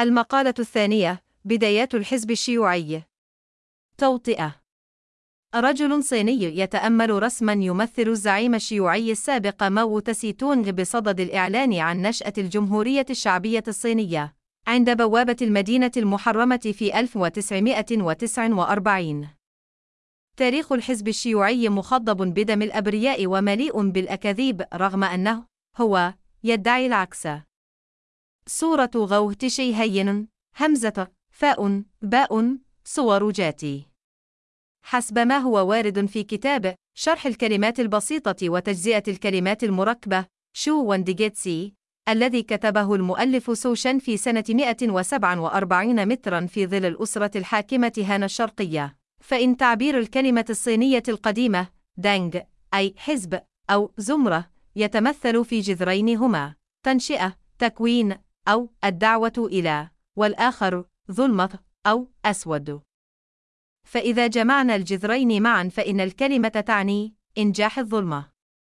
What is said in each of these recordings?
المقالة الثانية: بدايات الحزب الشيوعي. توطئة. رجل صيني يتأمل رسماً يمثل الزعيم الشيوعي السابق ماو تسي تونغ بصدد الإعلان عن نشأة الجمهورية الشعبية الصينية عند بوابة المدينة المحرمة في 1949. تاريخ الحزب الشيوعي مخضب بدم الأبرياء ومليء بالأكاذيب رغم أنه هو يدعي العكس. صورة غوه تشي هين همزة فاء باء صور جاتي. حسب ما هو وارد في كتاب شرح الكلمات البسيطة وتجزئة الكلمات المركبة شو وانديجيتسي الذي كتبه المؤلف سوشن في سنة 147 مترا في ظل الأسرة الحاكمة هان الشرقية، فإن تعبير الكلمة الصينية القديمة دانغ أي حزب أو زمرة يتمثل في جذرين هما تنشئة تكوين أو الدعوة إلى، والآخر ظلمة أو أسود. فإذا جمعنا الجذرين معا فإن الكلمة تعني إنجاح الظلمة.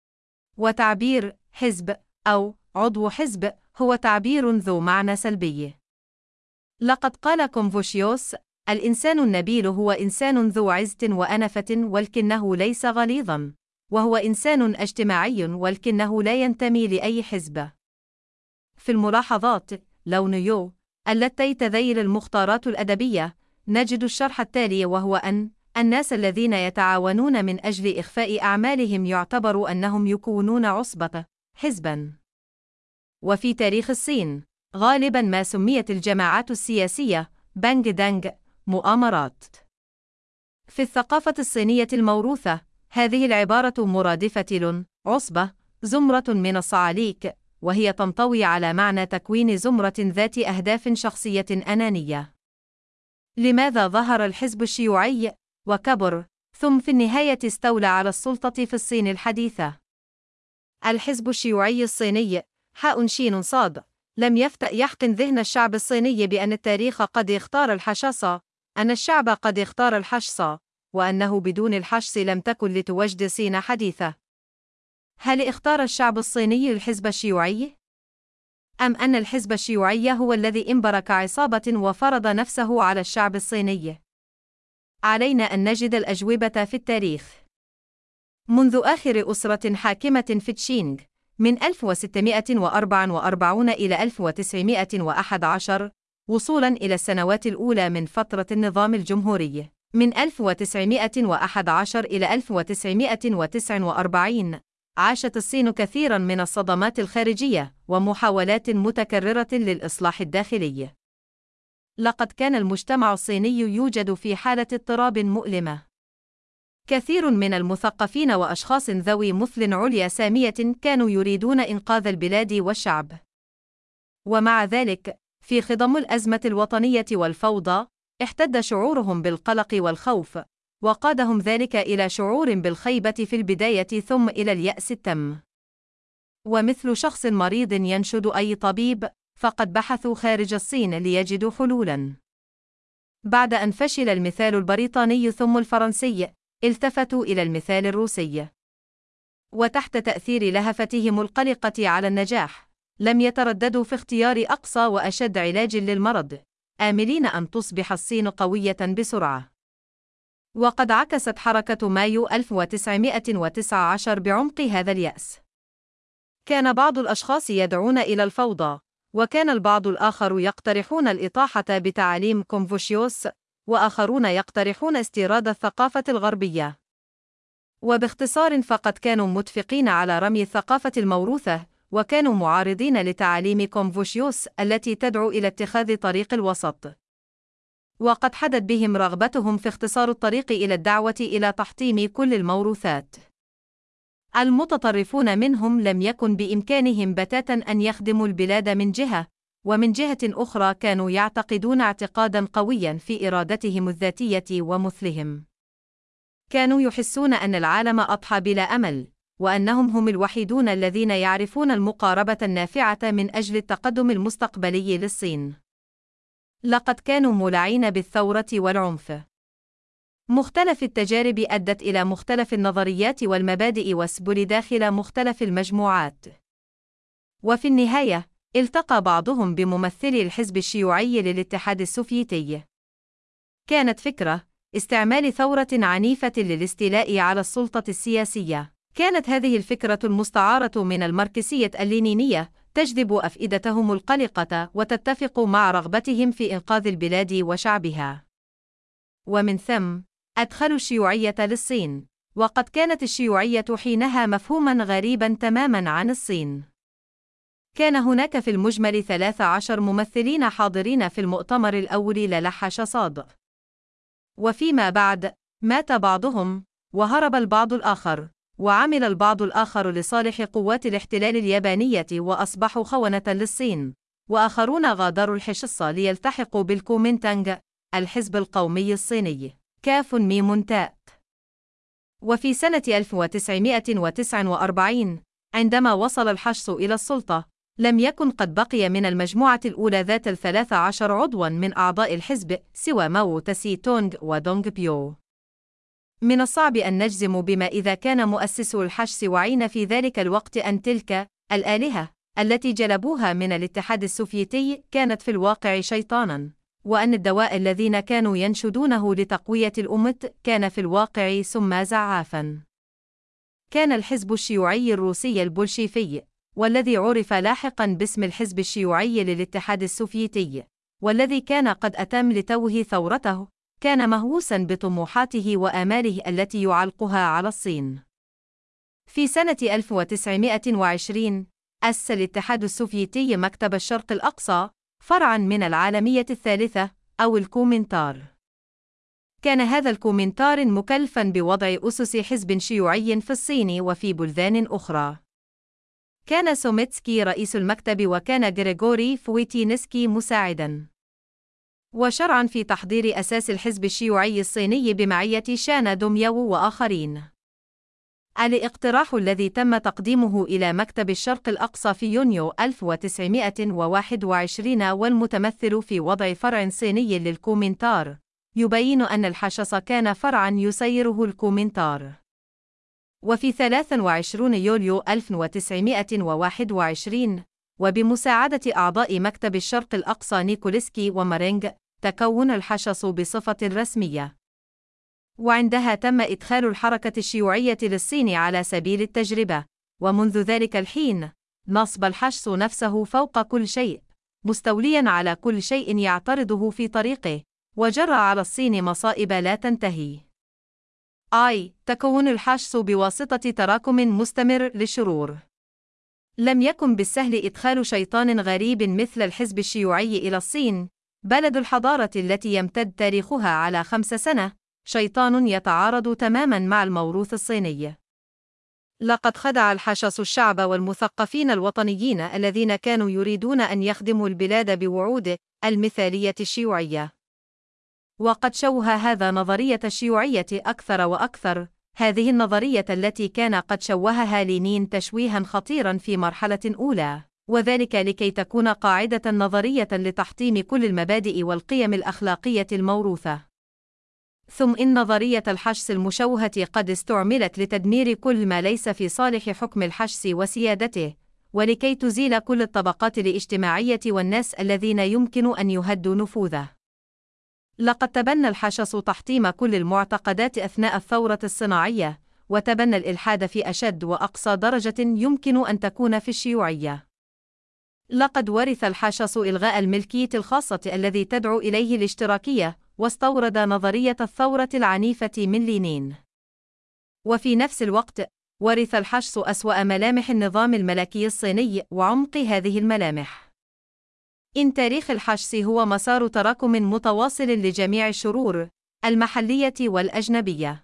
وتعبير حزب أو عضو حزب هو تعبير ذو معنى سلبي. لقد قال كونفوشيوس: الإنسان النبيل هو إنسان ذو عزة وأنفة ولكنه ليس غليظا، وهو إنسان اجتماعي ولكنه لا ينتمي لأي حزب. في الملاحظات لون يو التي تذيل المختارات الأدبية نجد الشرح التالي، وهو أن الناس الذين يتعاونون من أجل إخفاء أعمالهم يعتبر أنهم يكونون عصبة حزباً. وفي تاريخ الصين غالباً ما سميت الجماعات السياسية بانغ دانغ مؤامرات. في الثقافة الصينية الموروثة هذه العبارة مرادفة عصبة زمرة من الصعاليك، وهي تنطوي على معنى تكوين زمرة ذات أهداف شخصية أنانية. لماذا ظهر الحزب الشيوعي وكبر ثم في النهاية استولى على السلطة في الصين الحديثة؟ الحزب الشيوعي الصيني حاء شين صاد لم يحقن ذهن الشعب الصيني بأن التاريخ قد اختار الحشاص، أن الشعب قد اختار الحشص، وأنه بدون الحشص لم تكن لتوجد الصين حديثة. هل اختار الشعب الصيني الحزب الشيوعي؟ أم أن الحزب الشيوعي هو الذي انبرك عصابة وفرض نفسه على الشعب الصيني؟ علينا أن نجد الأجوبة في التاريخ. منذ آخر أسرة حاكمة في تشينغ من 1644 إلى 1911 وصولاً إلى السنوات الأولى من فترة النظام الجمهوري من 1911 إلى 1949، عاشت الصين كثيراً من الصدمات الخارجية ومحاولات متكررة للإصلاح الداخلي. لقد كان المجتمع الصيني يوجد في حالة اضطراب مؤلمة. كثير من المثقفين وأشخاص ذوي مثل عليا سامية كانوا يريدون إنقاذ البلاد والشعب. ومع ذلك، في خضم الأزمة الوطنية والفوضى، احتد شعورهم بالقلق والخوف، وقادهم ذلك إلى شعور بالخيبة في البداية ثم إلى اليأس التام. ومثل شخص مريض ينشد أي طبيب، فقد بحثوا خارج الصين ليجدوا حلولاً. بعد أن فشل المثال البريطاني ثم الفرنسي، التفتوا إلى المثال الروسي. وتحت تأثير لهفتهم القلقة على النجاح، لم يترددوا في اختيار أقصى وأشد علاج للمرض، آملين أن تصبح الصين قوية بسرعة. وقد عكست حركة مايو 1919 بعمق هذا اليأس. كان بعض الأشخاص يدعون إلى الفوضى، وكان البعض الآخر يقترحون الإطاحة بتعاليم كونفوشيوس، وآخرون يقترحون استيراد الثقافة الغربية. وباختصار فقد كانوا متفقين على رمي الثقافة الموروثة، وكانوا معارضين لتعاليم كونفوشيوس التي تدعو إلى اتخاذ طريق الوسط. وقد حدت بهم رغبتهم في اختصار الطريق إلى الدعوة إلى تحطيم كل الموروثات. المتطرفون منهم لم يكن بإمكانهم بتاتا أن يخدموا البلاد من جهة، ومن جهة أخرى كانوا يعتقدون اعتقادا قويا في إرادتهم الذاتية ومثلهم. كانوا يحسون أن العالم أضحى بلا أمل، وأنهم هم الوحيدون الذين يعرفون المقاربة النافعة من أجل التقدم المستقبلي للصين. لقد كانوا مولعين بالثورة والعنف. مختلف التجارب أدت إلى مختلف النظريات والمبادئ والسبل داخل مختلف المجموعات. وفي النهاية، التقى بعضهم بممثلي الحزب الشيوعي للاتحاد السوفيتي. كانت فكرة استعمال ثورة عنيفة للاستيلاء على السلطة السياسية. كانت هذه الفكرة المستعارة من الماركسية اللينينية تجذب أفئدتهم القلقة وتتفق مع رغبتهم في إنقاذ البلاد وشعبها. ومن ثم أدخلوا الشيوعية للصين، وقد كانت الشيوعية حينها مفهوما غريبا تماما عن الصين. كان هناك في المجمل 13 ممثلين حاضرين في المؤتمر الأول للحش صاد. وفيما بعد مات بعضهم، وهرب البعض الآخر، وعمل البعض الآخر لصالح قوات الاحتلال اليابانية وأصبحوا خونة للصين، وآخرون غادروا الحشص ليلتحقوا بالكومينتانغ، الحزب القومي الصيني. كاف ميم تاء. وفي سنة 1949 عندما وصل الحشص إلى السلطة، لم يكن قد بقي من المجموعة الأولى ذات 13 عضواً من أعضاء الحزب سوى ماو تسي تونغ ودونغ بيو. من الصعب أن نجزم بما إذا كان مؤسسو الحشص واعين في ذلك الوقت أن تلك الآلهة التي جلبوها من الاتحاد السوفيتي كانت في الواقع شيطاناً، وأن الدواء الذين كانوا ينشدونه لتقوية الأمة كان في الواقع سم زعافاً. كان الحزب الشيوعي الروسي البولشيفي، والذي عرف لاحقاً باسم الحزب الشيوعي للاتحاد السوفيتي، والذي كان قد أتم لتوه ثورته، كان مهووساً بطموحاته وآماله التي يعلقها على الصين. في سنة 1920 أسس الاتحاد السوفيتي مكتب الشرق الأقصى، فرعاً من العالمية الثالثة أو الكومينتار. كان هذا الكومينتار مكلفاً بوضع أسس حزب شيوعي في الصين وفي بلدان أخرى. كان سوميتسكي رئيس المكتب، وكان غريغوري فويتينسكي مساعداً. وشرعاً في تحضير أساس الحزب الشيوعي الصيني بمعية شان دومياو وآخرين. الاقتراح الذي تم تقديمه إلى مكتب الشرق الأقصى في يونيو 1921 والمتمثل في وضع فرع صيني للكومينتار، يبين أن الحشص كان فرعاً يسيره الكومينتار. وفي 23 يوليو 1921 وبمساعدة أعضاء مكتب الشرق الأقصى نيكولسكي ومارينغ، تكون الحشص بصفة رسمية. وعندها تم إدخال الحركة الشيوعية للصين على سبيل التجربة، ومنذ ذلك الحين نصب الحشص نفسه فوق كل شيء، مستولياً على كل شيء يعترضه في طريقه، وجرى على الصين مصائب لا تنتهي. تكون الحشص بواسطة تراكم مستمر للشرور. لم يكن بالسهل إدخال شيطان غريب مثل الحزب الشيوعي إلى الصين، بلد الحضارة التي يمتد تاريخها على 5 سنة، شيطان يتعارض تماماً مع الموروث الصيني. لقد خدع الحشص الشعب والمثقفين الوطنيين الذين كانوا يريدون أن يخدموا البلاد بوعود المثالية الشيوعية. وقد شوه هذا نظرية الشيوعية أكثر وأكثر، هذه النظرية التي كان قد شوهها لينين تشويهاً خطيراً في مرحلة أولى، وذلك لكي تكون قاعدة نظرية لتحطيم كل المبادئ والقيم الأخلاقية الموروثة. ثم إن نظرية الحشص المشوهة قد استعملت لتدمير كل ما ليس في صالح حكم الحشص وسيادته، ولكي تزيل كل الطبقات الاجتماعية والناس الذين يمكن أن يهدوا نفوذه. لقد تبنى الحشص تحطيم كل المعتقدات أثناء الثورة الصناعية، وتبنى الإلحاد في أشد وأقصى درجة يمكن أن تكون في الشيوعية. لقد ورث الحشص إلغاء الملكية الخاصة الذي تدعو إليه الاشتراكية، واستورد نظرية الثورة العنيفة من لينين. وفي نفس الوقت، ورث الحشص أسوأ ملامح النظام الملكي الصيني وعمق هذه الملامح. إن تاريخ الحشص هو مسار تراكم متواصل لجميع الشرور المحلية والأجنبية.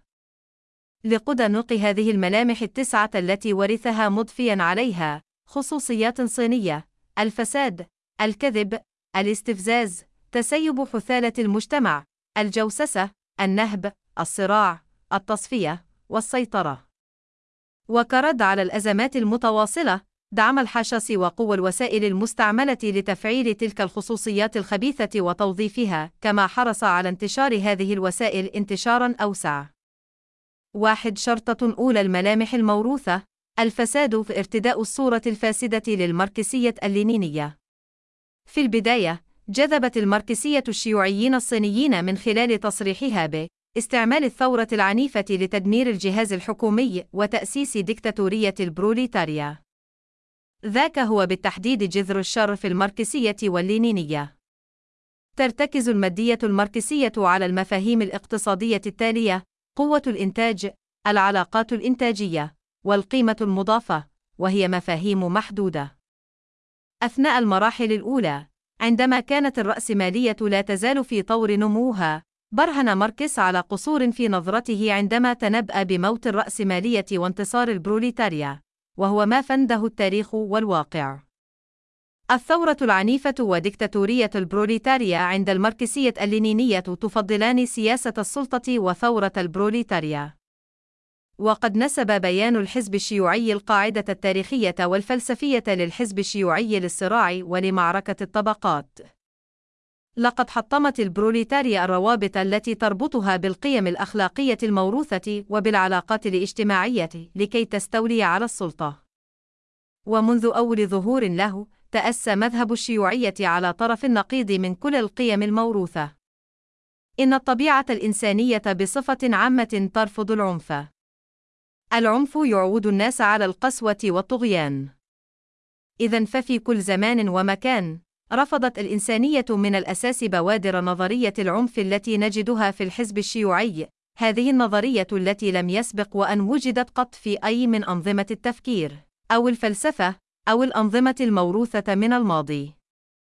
لقدنق هذه الملامح التسعة التي ورثها مضفياً عليها خصوصيات صينية: الفساد، الكذب، الاستفزاز، تسيب حثالة المجتمع، الجوسسة، النهب، الصراع، التصفية، والسيطرة. وكرد على الأزمات المتواصلة، دعم الحشص وقوى الوسائل المستعملة لتفعيل تلك الخصوصيات الخبيثة وتوظيفها، كما حرص على انتشار هذه الوسائل انتشاراً أوسع. 1. شرطة أولى الملامح الموروثة: الفساد في ارتداء الصورة الفاسدة للماركسية اللينينية. في البداية، جذبت الماركسية الشيوعيين الصينيين من خلال تصريحها باستعمال الثورة العنيفة لتدمير الجهاز الحكومي وتأسيس ديكتاتورية البروليتاريا. ذاك هو بالتحديد جذر الشر في الماركسية واللينينية. ترتكز المادية الماركسية على المفاهيم الاقتصادية التالية: قوة الإنتاج، العلاقات الإنتاجية، والقيمة المضافة، وهي مفاهيم محدودة. أثناء المراحل الأولى، عندما كانت الرأسمالية لا تزال في طور نموها، برهن ماركس على قصور في نظرته عندما تنبأ بموت الرأسمالية وانتصار البروليتاريا، وهو ما فنده التاريخ والواقع. الثورة العنيفة وديكتاتورية البروليتاريا عند الماركسية اللينينية تفضلان سياسة السلطة وثورة البروليتاريا. وقد نسب بيان الحزب الشيوعي القاعدة التاريخية والفلسفية للحزب الشيوعي للصراع ولمعركة الطبقات. لقد حطمت البروليتاريا الروابط التي تربطها بالقيم الأخلاقية الموروثة وبالعلاقات الاجتماعية لكي تستولي على السلطة. ومنذ أول ظهور له، تأسى مذهب الشيوعية على طرف النقيض من كل القيم الموروثة. إن الطبيعة الإنسانية بصفة عامة ترفض العنف. العنف يعود الناس على القسوة والطغيان. إذن ففي كل زمان ومكان، رفضت الإنسانية من الأساس بوادر نظرية العنف التي نجدها في الحزب الشيوعي. هذه النظرية التي لم يسبق وأن وجدت قط في أي من أنظمة التفكير، أو الفلسفة، أو الأنظمة الموروثة من الماضي.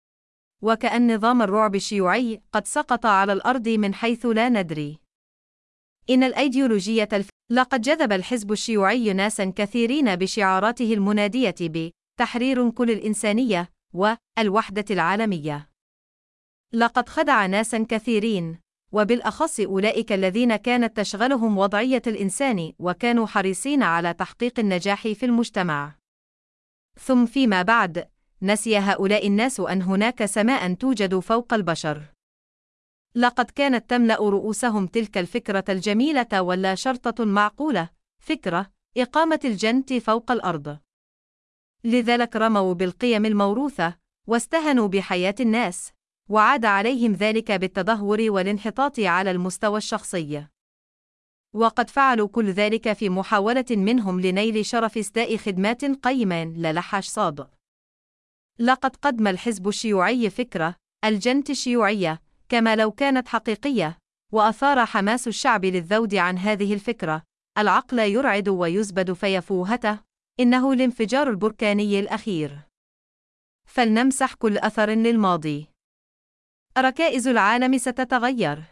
وكأن نظام الرعب الشيوعي قد سقط على الأرض من حيث لا ندري. إن الأيديولوجية لقد جذب الحزب الشيوعي ناسا كثيرين بشعاراته المنادية بتحرير كل الإنسانية والوحدة العالمية. لقد خدع ناسا كثيرين، وبالأخص أولئك الذين كانت تشغلهم وضعية الإنسان وكانوا حريصين على تحقيق النجاح في المجتمع. ثم فيما بعد، نسي هؤلاء الناس أن هناك سماء توجد فوق البشر. لقد كانت تملأ رؤوسهم تلك الفكرة الجميلة ولا شرطة معقولة، فكرة إقامة الجنة فوق الأرض. لذلك رموا بالقيم الموروثة، واستهنوا بحياة الناس، وعاد عليهم ذلك بالتدهور والانحطاط على المستوى الشخصي. وقد فعلوا كل ذلك في محاولة منهم لنيل شرف إسداء خدمات قيمة للحاش صاد. لقد قدم الحزب الشيوعي فكرة الجنة الشيوعية كما لو كانت حقيقية، وأثار حماس الشعب للذود عن هذه الفكرة. العقل يرعد ويزبد فيفوهته، إنه الانفجار البركاني الأخير. فلنمسح كل أثر للماضي. ركائز العالم ستتغير.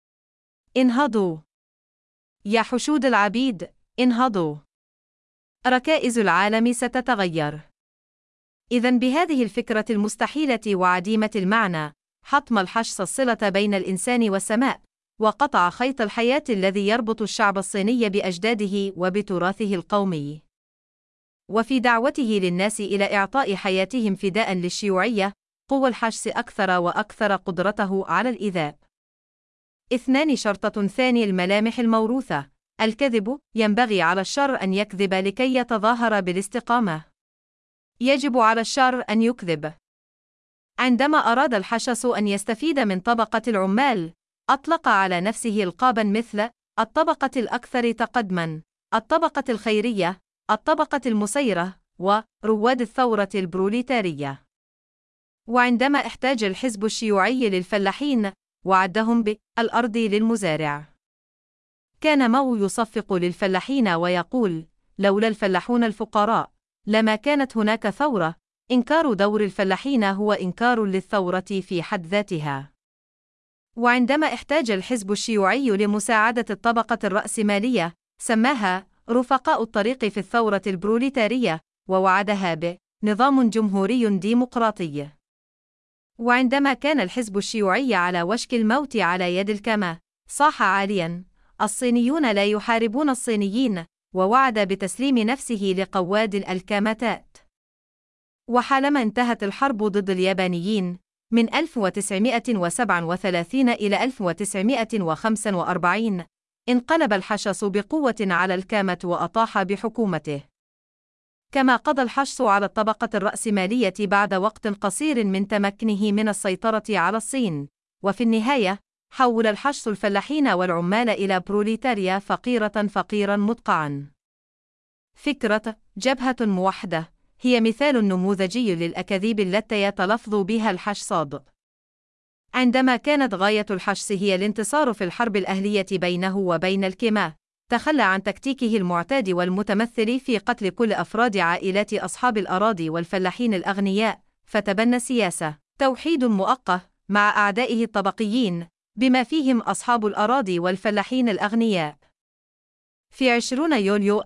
انهضوا يا حشود العبيد، انهضوا. ركائز العالم ستتغير. إذن بهذه الفكرة المستحيلة وعديمة المعنى، حطم الحشص الصلة بين الإنسان والسماء، وقطع خيط الحياة الذي يربط الشعب الصيني بأجداده وبتراثه القومي. وفي دعوته للناس إلى إعطاء حياتهم فداء للشيوعية، قوى الحشص أكثر وأكثر قدرته على الإيذاء. 2 شرطة ثاني الملامح الموروثة. الكذب. ينبغي على الشر أن يكذب لكي يتظاهر بالاستقامة. يجب على الشر أن يكذب. عندما أراد الحشص أن يستفيد من طبقة العمال، أطلق على نفسه ألقابا مثل الطبقة الأكثر تقدما، الطبقة الخيرية، الطبقة المسيرة، ورواد الثورة البروليتارية. وعندما احتاج الحزب الشيوعي للفلاحين، وعدهم بالأرض للمزارع. كان ماو يصفق للفلاحين ويقول: لولا الفلاحون الفقراء، لما كانت هناك ثورة. إنكار دور الفلاحين هو إنكار للثورة في حد ذاتها. وعندما احتاج الحزب الشيوعي لمساعدة الطبقة الرأسمالية، سماها رفقاء الطريق في الثورة البروليتارية، ووعدها بنظام جمهوري ديمقراطي. وعندما كان الحزب الشيوعي على وشك الموت على يد الكما، صاح عالياً: الصينيون لا يحاربون الصينيين، ووعد بتسليم نفسه لقواد الكاماتات. وحالما انتهت الحرب ضد اليابانيين من 1937 إلى 1945، انقلب الحشص بقوة على الكامات وأطاح بحكومته. كما قضى الحشص على الطبقة الرأسمالية بعد وقت قصير من تمكنه من السيطرة على الصين، وفي النهاية حول الحشص الفلاحين والعمال إلى بروليتاريا فقيرا مدقعا. فكرة جبهة موحدة هي مثال نموذجي للأكاذيب التي يتلفظ بها الحشصاد. عندما كانت غاية الحشص هي الانتصار في الحرب الأهلية بينه وبين الكيما، تخلى عن تكتيكه المعتاد والمتمثل في قتل كل أفراد عائلات أصحاب الأراضي والفلاحين الأغنياء، فتبنى سياسة توحيد مؤقت مع أعدائه الطبقيين، بما فيهم أصحاب الأراضي والفلاحين الأغنياء. في 20 يوليو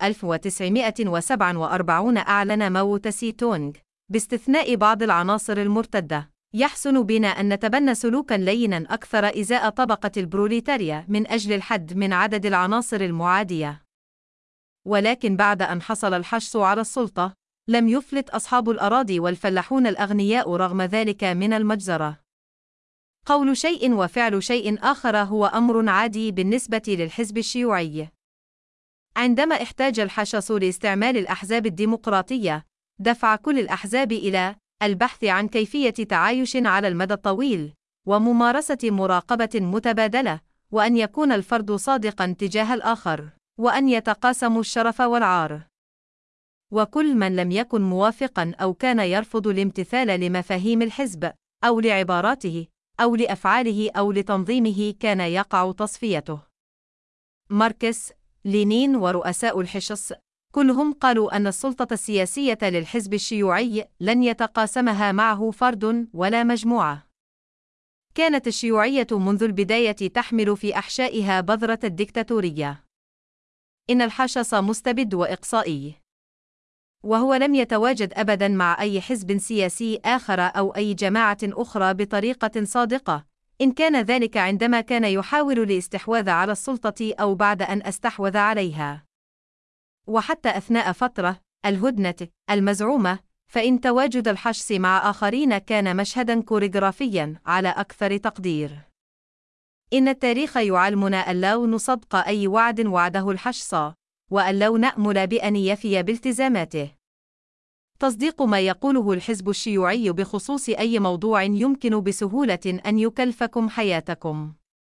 1947 أعلن ماو تسي تونغ باستثناء بعض العناصر المرتدة: يحسن بنا أن نتبنى سلوكاً ليناً أكثر إزاء طبقة البروليتاريا من أجل الحد من عدد العناصر المعادية. ولكن بعد أن حصل الحشص على السلطة، لم يفلت أصحاب الأراضي والفلاحون الأغنياء رغم ذلك من المجزرة. قول شيء وفعل شيء آخر هو أمر عادي بالنسبة للحزب الشيوعي. عندما احتاج الحشص لاستعمال الأحزاب الديمقراطية، دفع كل الأحزاب إلى البحث عن كيفية تعايش على المدى الطويل، وممارسة مراقبة متبادلة، وأن يكون الفرد صادقاً تجاه الآخر، وأن يتقاسموا الشرف والعار. وكل من لم يكن موافقاً أو كان يرفض الامتثال لمفاهيم الحزب، أو لعباراته، أو لأفعاله أو لتنظيمه كان يقع تصفيته. ماركس، لينين ورؤساء الحشص كلهم قالوا أن السلطة السياسية للحزب الشيوعي لن يتقاسمها معه فرد ولا مجموعة. كانت الشيوعية منذ البداية تحمل في أحشائها بذرة الديكتاتورية. إن الحشص مستبد وإقصائي، وهو لم يتواجد أبداً مع أي حزب سياسي آخر أو أي جماعة أخرى بطريقة صادقة، إن كان ذلك عندما كان يحاول الاستحواذ على السلطة أو بعد أن استحوذ عليها. وحتى أثناء فترة الهدنة المزعومة، فإن تواجد الحشص مع آخرين كان مشهداً كوريغرافياً على أكثر تقدير. إن التاريخ يعلمنا ألا نصدق أي وعد وعده الحشص، وألا نأمل بأن يفي بالتزاماته. تصديق ما يقوله الحزب الشيوعي بخصوص أي موضوع يمكن بسهولة أن يكلفكم حياتكم.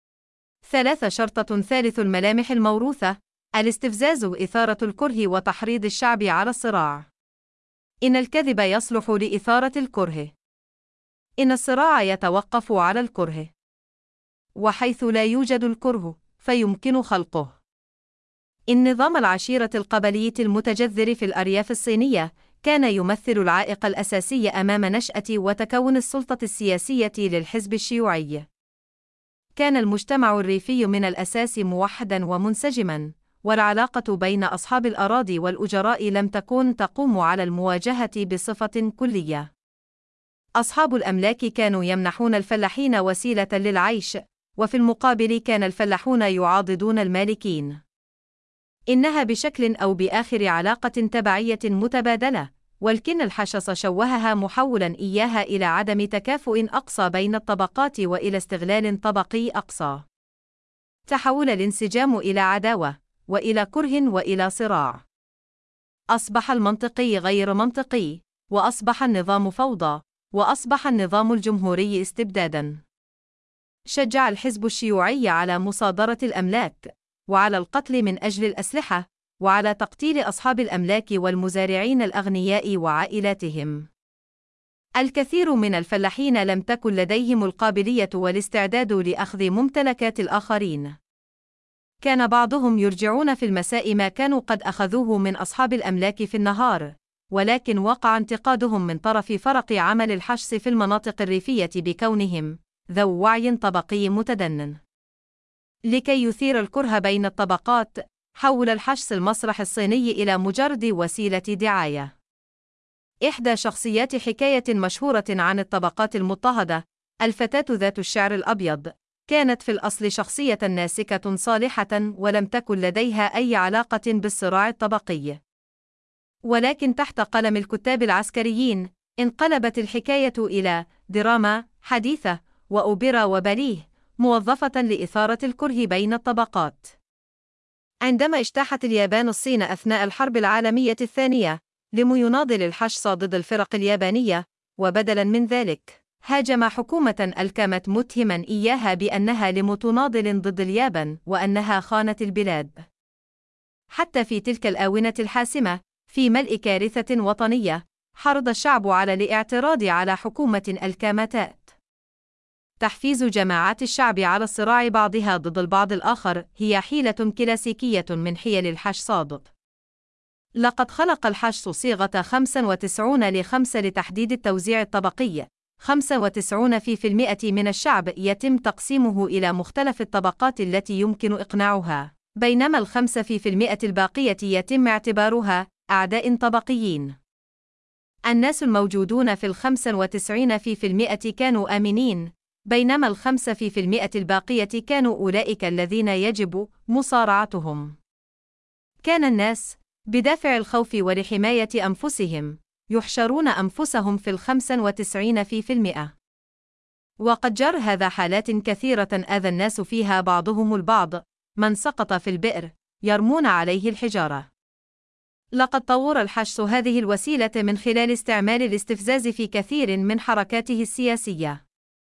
3. شرطة ثالث الملامح الموروثة: الاستفزاز، إثارة الكره وتحريض الشعب على الصراع. إن الكذب يصلح لإثارة الكره. إن الصراع يتوقف على الكره، وحيث لا يوجد الكره فيمكن خلقه. إن نظام العشيرة القبلية المتجذر في الأرياف الصينية كان يمثل العائق الأساسي أمام نشأة وتكون السلطة السياسية للحزب الشيوعي. كان المجتمع الريفي من الأساس موحداً ومنسجماً، والعلاقة بين أصحاب الأراضي والأجراء لم تكن تقوم على المواجهة بصفة كلية. أصحاب الأملاك كانوا يمنحون الفلاحين وسيلة للعيش، وفي المقابل كان الفلاحون يعاضدون المالكين. إنها بشكل أو بآخر علاقة تبعية متبادلة، ولكن الحشص شوهها محولاً إياها إلى عدم تكافؤ أقصى بين الطبقات وإلى استغلال طبقي أقصى. تحول الانسجام إلى عداوة، وإلى كره، وإلى صراع. أصبح المنطقي غير منطقي، وأصبح النظام فوضى، وأصبح النظام الجمهوري استبداداً. شجع الحزب الشيوعي على مصادرة الأملاك، وعلى القتل من أجل الأسلحة، وعلى تقتيل أصحاب الأملاك والمزارعين الأغنياء وعائلاتهم. الكثير من الفلاحين لم تكن لديهم القابلية والاستعداد لأخذ ممتلكات الآخرين. كان بعضهم يرجعون في المساء ما كانوا قد أخذوه من أصحاب الأملاك في النهار، ولكن وقع انتقادهم من طرف فرق عمل الحشص في المناطق الريفية بكونهم ذو وعي طبقي متدنٍ. لكي يثير الكره بين الطبقات، حول الحشص المسرح الصيني إلى مجرد وسيلة دعاية. إحدى شخصيات حكاية مشهورة عن الطبقات المضطهدة، الفتاة ذات الشعر الأبيض، كانت في الأصل شخصية ناسكة صالحة ولم تكن لديها أي علاقة بالصراع الطبقي. ولكن تحت قلم الكتاب العسكريين، انقلبت الحكاية إلى دراما حديثة وأوبرا وباليه، موظفة لإثارة الكره بين الطبقات. عندما اجتاحت اليابان الصين أثناء الحرب العالمية الثانية، ليناضل الحشص ضد الفرق اليابانية، وبدلاً من ذلك، هاجم حكومة الكامت متهماً إياها بأنها تناضل ضد اليابان وأنها خانت البلاد. حتى في تلك الآونة الحاسمة، في ملء كارثة وطنية، حرض الشعب على الاعتراض على حكومة الكامتات. تحفيز جماعات الشعب على الصراع بعضها ضد البعض الآخر هي حيلة كلاسيكية من حيل الحشص. لقد خلق الحشص صيغة 95-5 لتحديد التوزيع الطبقي. 95% من الشعب يتم تقسيمه إلى مختلف الطبقات التي يمكن إقناعها، بينما 5% الباقية يتم اعتبارها أعداء طبقيين. الناس الموجودون في 95% كانوا آمنين، بينما 5% الباقية كانوا أولئك الذين يجب مصارعتهم. كان الناس، بدافع الخوف ولحماية أنفسهم، يحشرون أنفسهم في 95%. وقد جر هذا حالات كثيرة آذى الناس فيها بعضهم البعض، من سقط في البئر يرمون عليه الحجارة. لقد طور الحشص هذه الوسيلة من خلال استعمال الاستفزاز في كثير من حركاته السياسية.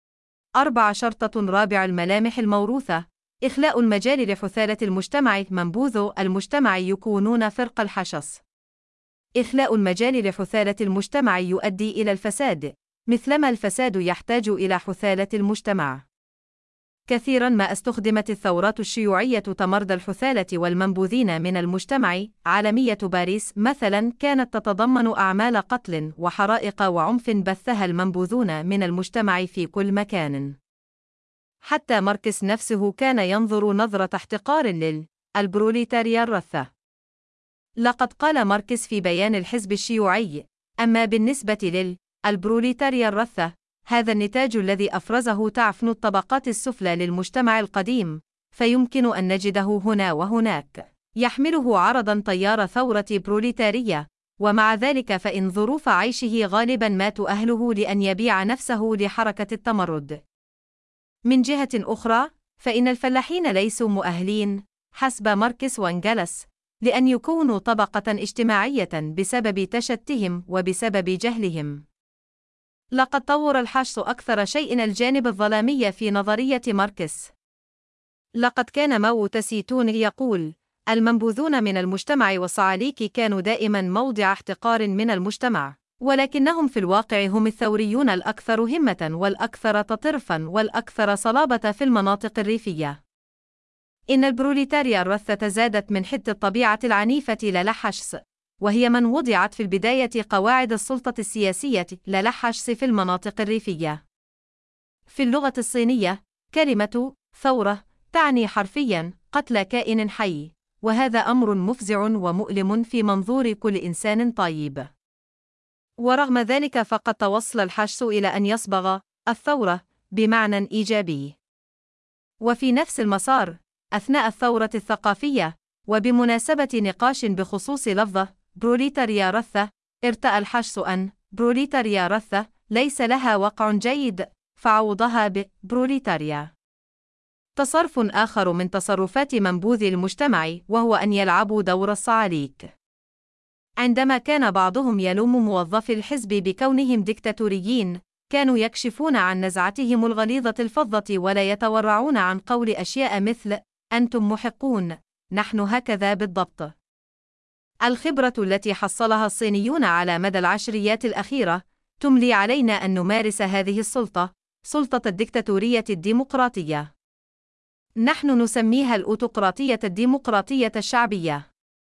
4 شرطة رابع الملامح الموروثة: إخلاء المجال لحثالة المجتمع. منبوذ المجتمع يكونون فرق الحشص. إخلاء المجال لحثالة المجتمع يؤدي إلى الفساد، مثلما الفساد يحتاج إلى حثالة المجتمع. كثيرا ما استخدمت الثورات الشيوعية تمرد الحثالة والمنبوذين من المجتمع. عالمية باريس مثلا كانت تتضمن أعمال قتل وحرائق وعنف بثها المنبوذون من المجتمع في كل مكان. حتى ماركس نفسه كان ينظر نظرة احتقار للبروليتاريا الرثة. لقد قال ماركس في بيان الحزب الشيوعي: أما بالنسبة للبروليتاريا الرثة، هذا النتاج الذي أفرزه تعفن الطبقات السفلى للمجتمع القديم، فيمكن أن نجده هنا وهناك، يحمله عرضاً تيار ثورة بروليتارية، ومع ذلك فإن ظروف عيشه غالباً ما تؤهله لأن يبيع نفسه لحركة التمرد. من جهة أخرى، فإن الفلاحين ليسوا مؤهلين، حسب ماركس وانجلس، لأن يكونوا طبقة اجتماعية بسبب تشتهم وبسبب جهلهم. لقد طور الحشص أكثر شيء الجانب الظلامي في نظرية ماركس. لقد كان ماو تسي تونغ يقول: المنبوذون من المجتمع والصعاليك كانوا دائما موضع احتقار من المجتمع، ولكنهم في الواقع هم الثوريون الأكثر همة والأكثر تطرفا والأكثر صلابة في المناطق الريفية. إن البروليتاريا الرثة زادت من حد الطبيعة العنيفة للحشص، وهي من وضعت في البداية قواعد السلطة السياسية للحشص في المناطق الريفية. في اللغة الصينية، كلمة ثورة تعني حرفياً قتل كائن حي، وهذا أمر مفزع ومؤلم في منظور كل إنسان طيب. ورغم ذلك فقد توصل الحشص إلى أن يصبغ الثورة بمعنى إيجابي. وفي نفس المسار، أثناء الثورة الثقافية، وبمناسبة نقاش بخصوص لفظة بروليتاريا رثة، ارتأى الحشص أن بروليتاريا رثة ليس لها وقع جيد، فعوضها ببروليتاريا. تصرف آخر من تصرفات منبوذ المجتمع وهو أن يلعبوا دور الصعاليك. عندما كان بعضهم يلوم موظفي الحزب بكونهم ديكتاتوريين، كانوا يكشفون عن نزعتهم الغليظة الفظة ولا يتورعون عن قول أشياء مثل: أنتم محقون، نحن هكذا بالضبط. الخبرة التي حصلها الصينيون على مدى العشريات الأخيرة تملي علينا أن نمارس هذه السلطة، سلطة الديكتاتورية الديمقراطية. نحن نسميها الأوتقراطية الديمقراطية الشعبية.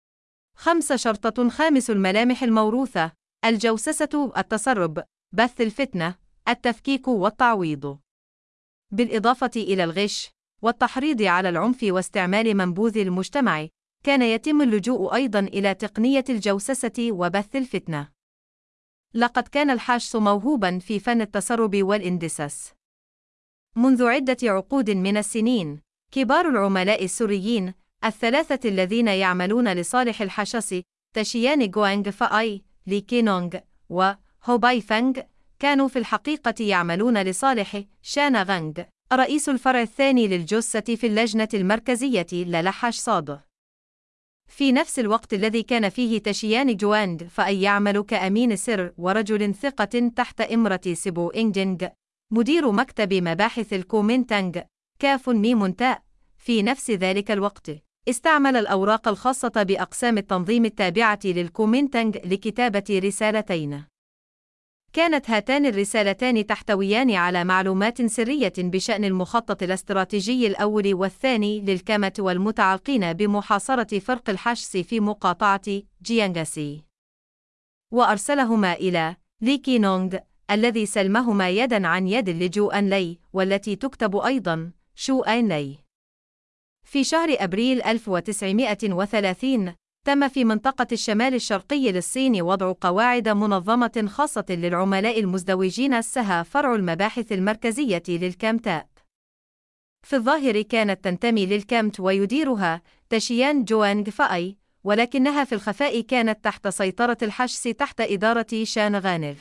5 شرطة خامس الملامح الموروثة: الجوسسة، التسرب، بث الفتنة، التفكيك والتعويض. بالإضافة إلى الغش والتحريض على العنف واستعمال منبوذ المجتمع، كان يتم اللجوء أيضاً إلى تقنية الجوسسة وبث الفتنة. لقد كان الحشص موهوباً في فن التسرب والاندساس. منذ عدة عقود من السنين، كبار العملاء السوريين الثلاثة الذين يعملون لصالح الحشص، تشيان غوانغ فاي، لي كينونغ، وهو باي فانغ، كانوا في الحقيقة يعملون لصالح شانا غانغ، رئيس الفرع الثاني للجثة في اللجنة المركزية للحشص. في نفس الوقت الذي كان فيه تشيان جواند فأي يعمل كأمين سر ورجل ثقة تحت إمرة سيبو إنجينغ مدير مكتب مباحث الكومينتانغ كاف ميم تاء. في نفس ذلك الوقت استعمل الأوراق الخاصة بأقسام التنظيم التابعة للكومينتانغ لكتابة رسالتين. كانت هاتان الرسالتان تحتويان على معلومات سرية بشأن المخطط الاستراتيجي الأول والثاني للكامة والمتعلقين بمحاصرة فرق الحشس في مقاطعة جيانغسي. وأرسلهما إلى لي كينونغ الذي سلمهما يداً عن يد لجو أن لي والتي تكتب أيضاً شو أين لي. في شهر أبريل 1930 تم في منطقة الشمال الشرقي للصين وضع قواعد منظمة خاصة للعملاء المزدوجين السها فرع المباحث المركزية للكامتات. في الظاهر كانت تنتمي للكامت ويديرها تشيان جوانغ فأي، ولكنها في الخفاء كانت تحت سيطرة الحشس تحت إدارة شان غانغ.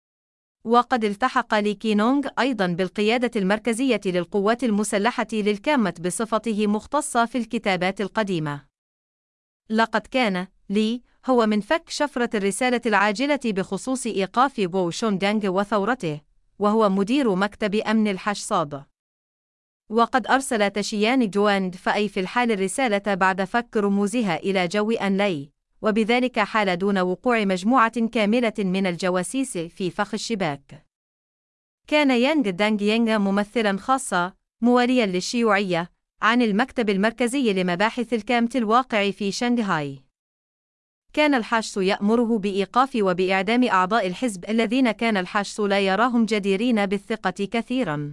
وقد التحق لي كينونغ أيضاً بالقيادة المركزية للقوات المسلحة للكامة بصفته مختصة في الكتابات القديمة. لقد كان لي هو من فك شفرة الرسالة العاجلة بخصوص إيقاف بو شوندانغ وثورته، وهو مدير مكتب أمن الحشصاد. وقد أرسل تشيان جواند فأي في الحال الرسالة بعد فك رموزها إلى جو أن لي، وبذلك حال دون وقوع مجموعة كاملة من الجواسيس في فخ الشباك. كان يانغ دانغ يانغ ممثلاً خاصة موالياً للشيوعية عن المكتب المركزي لمباحث الكامت الواقع في شنغهاي. كان الحشس يأمره بإيقاف وبإعدام أعضاء الحزب الذين كان الحشس لا يراهم جديرين بالثقة كثيراً.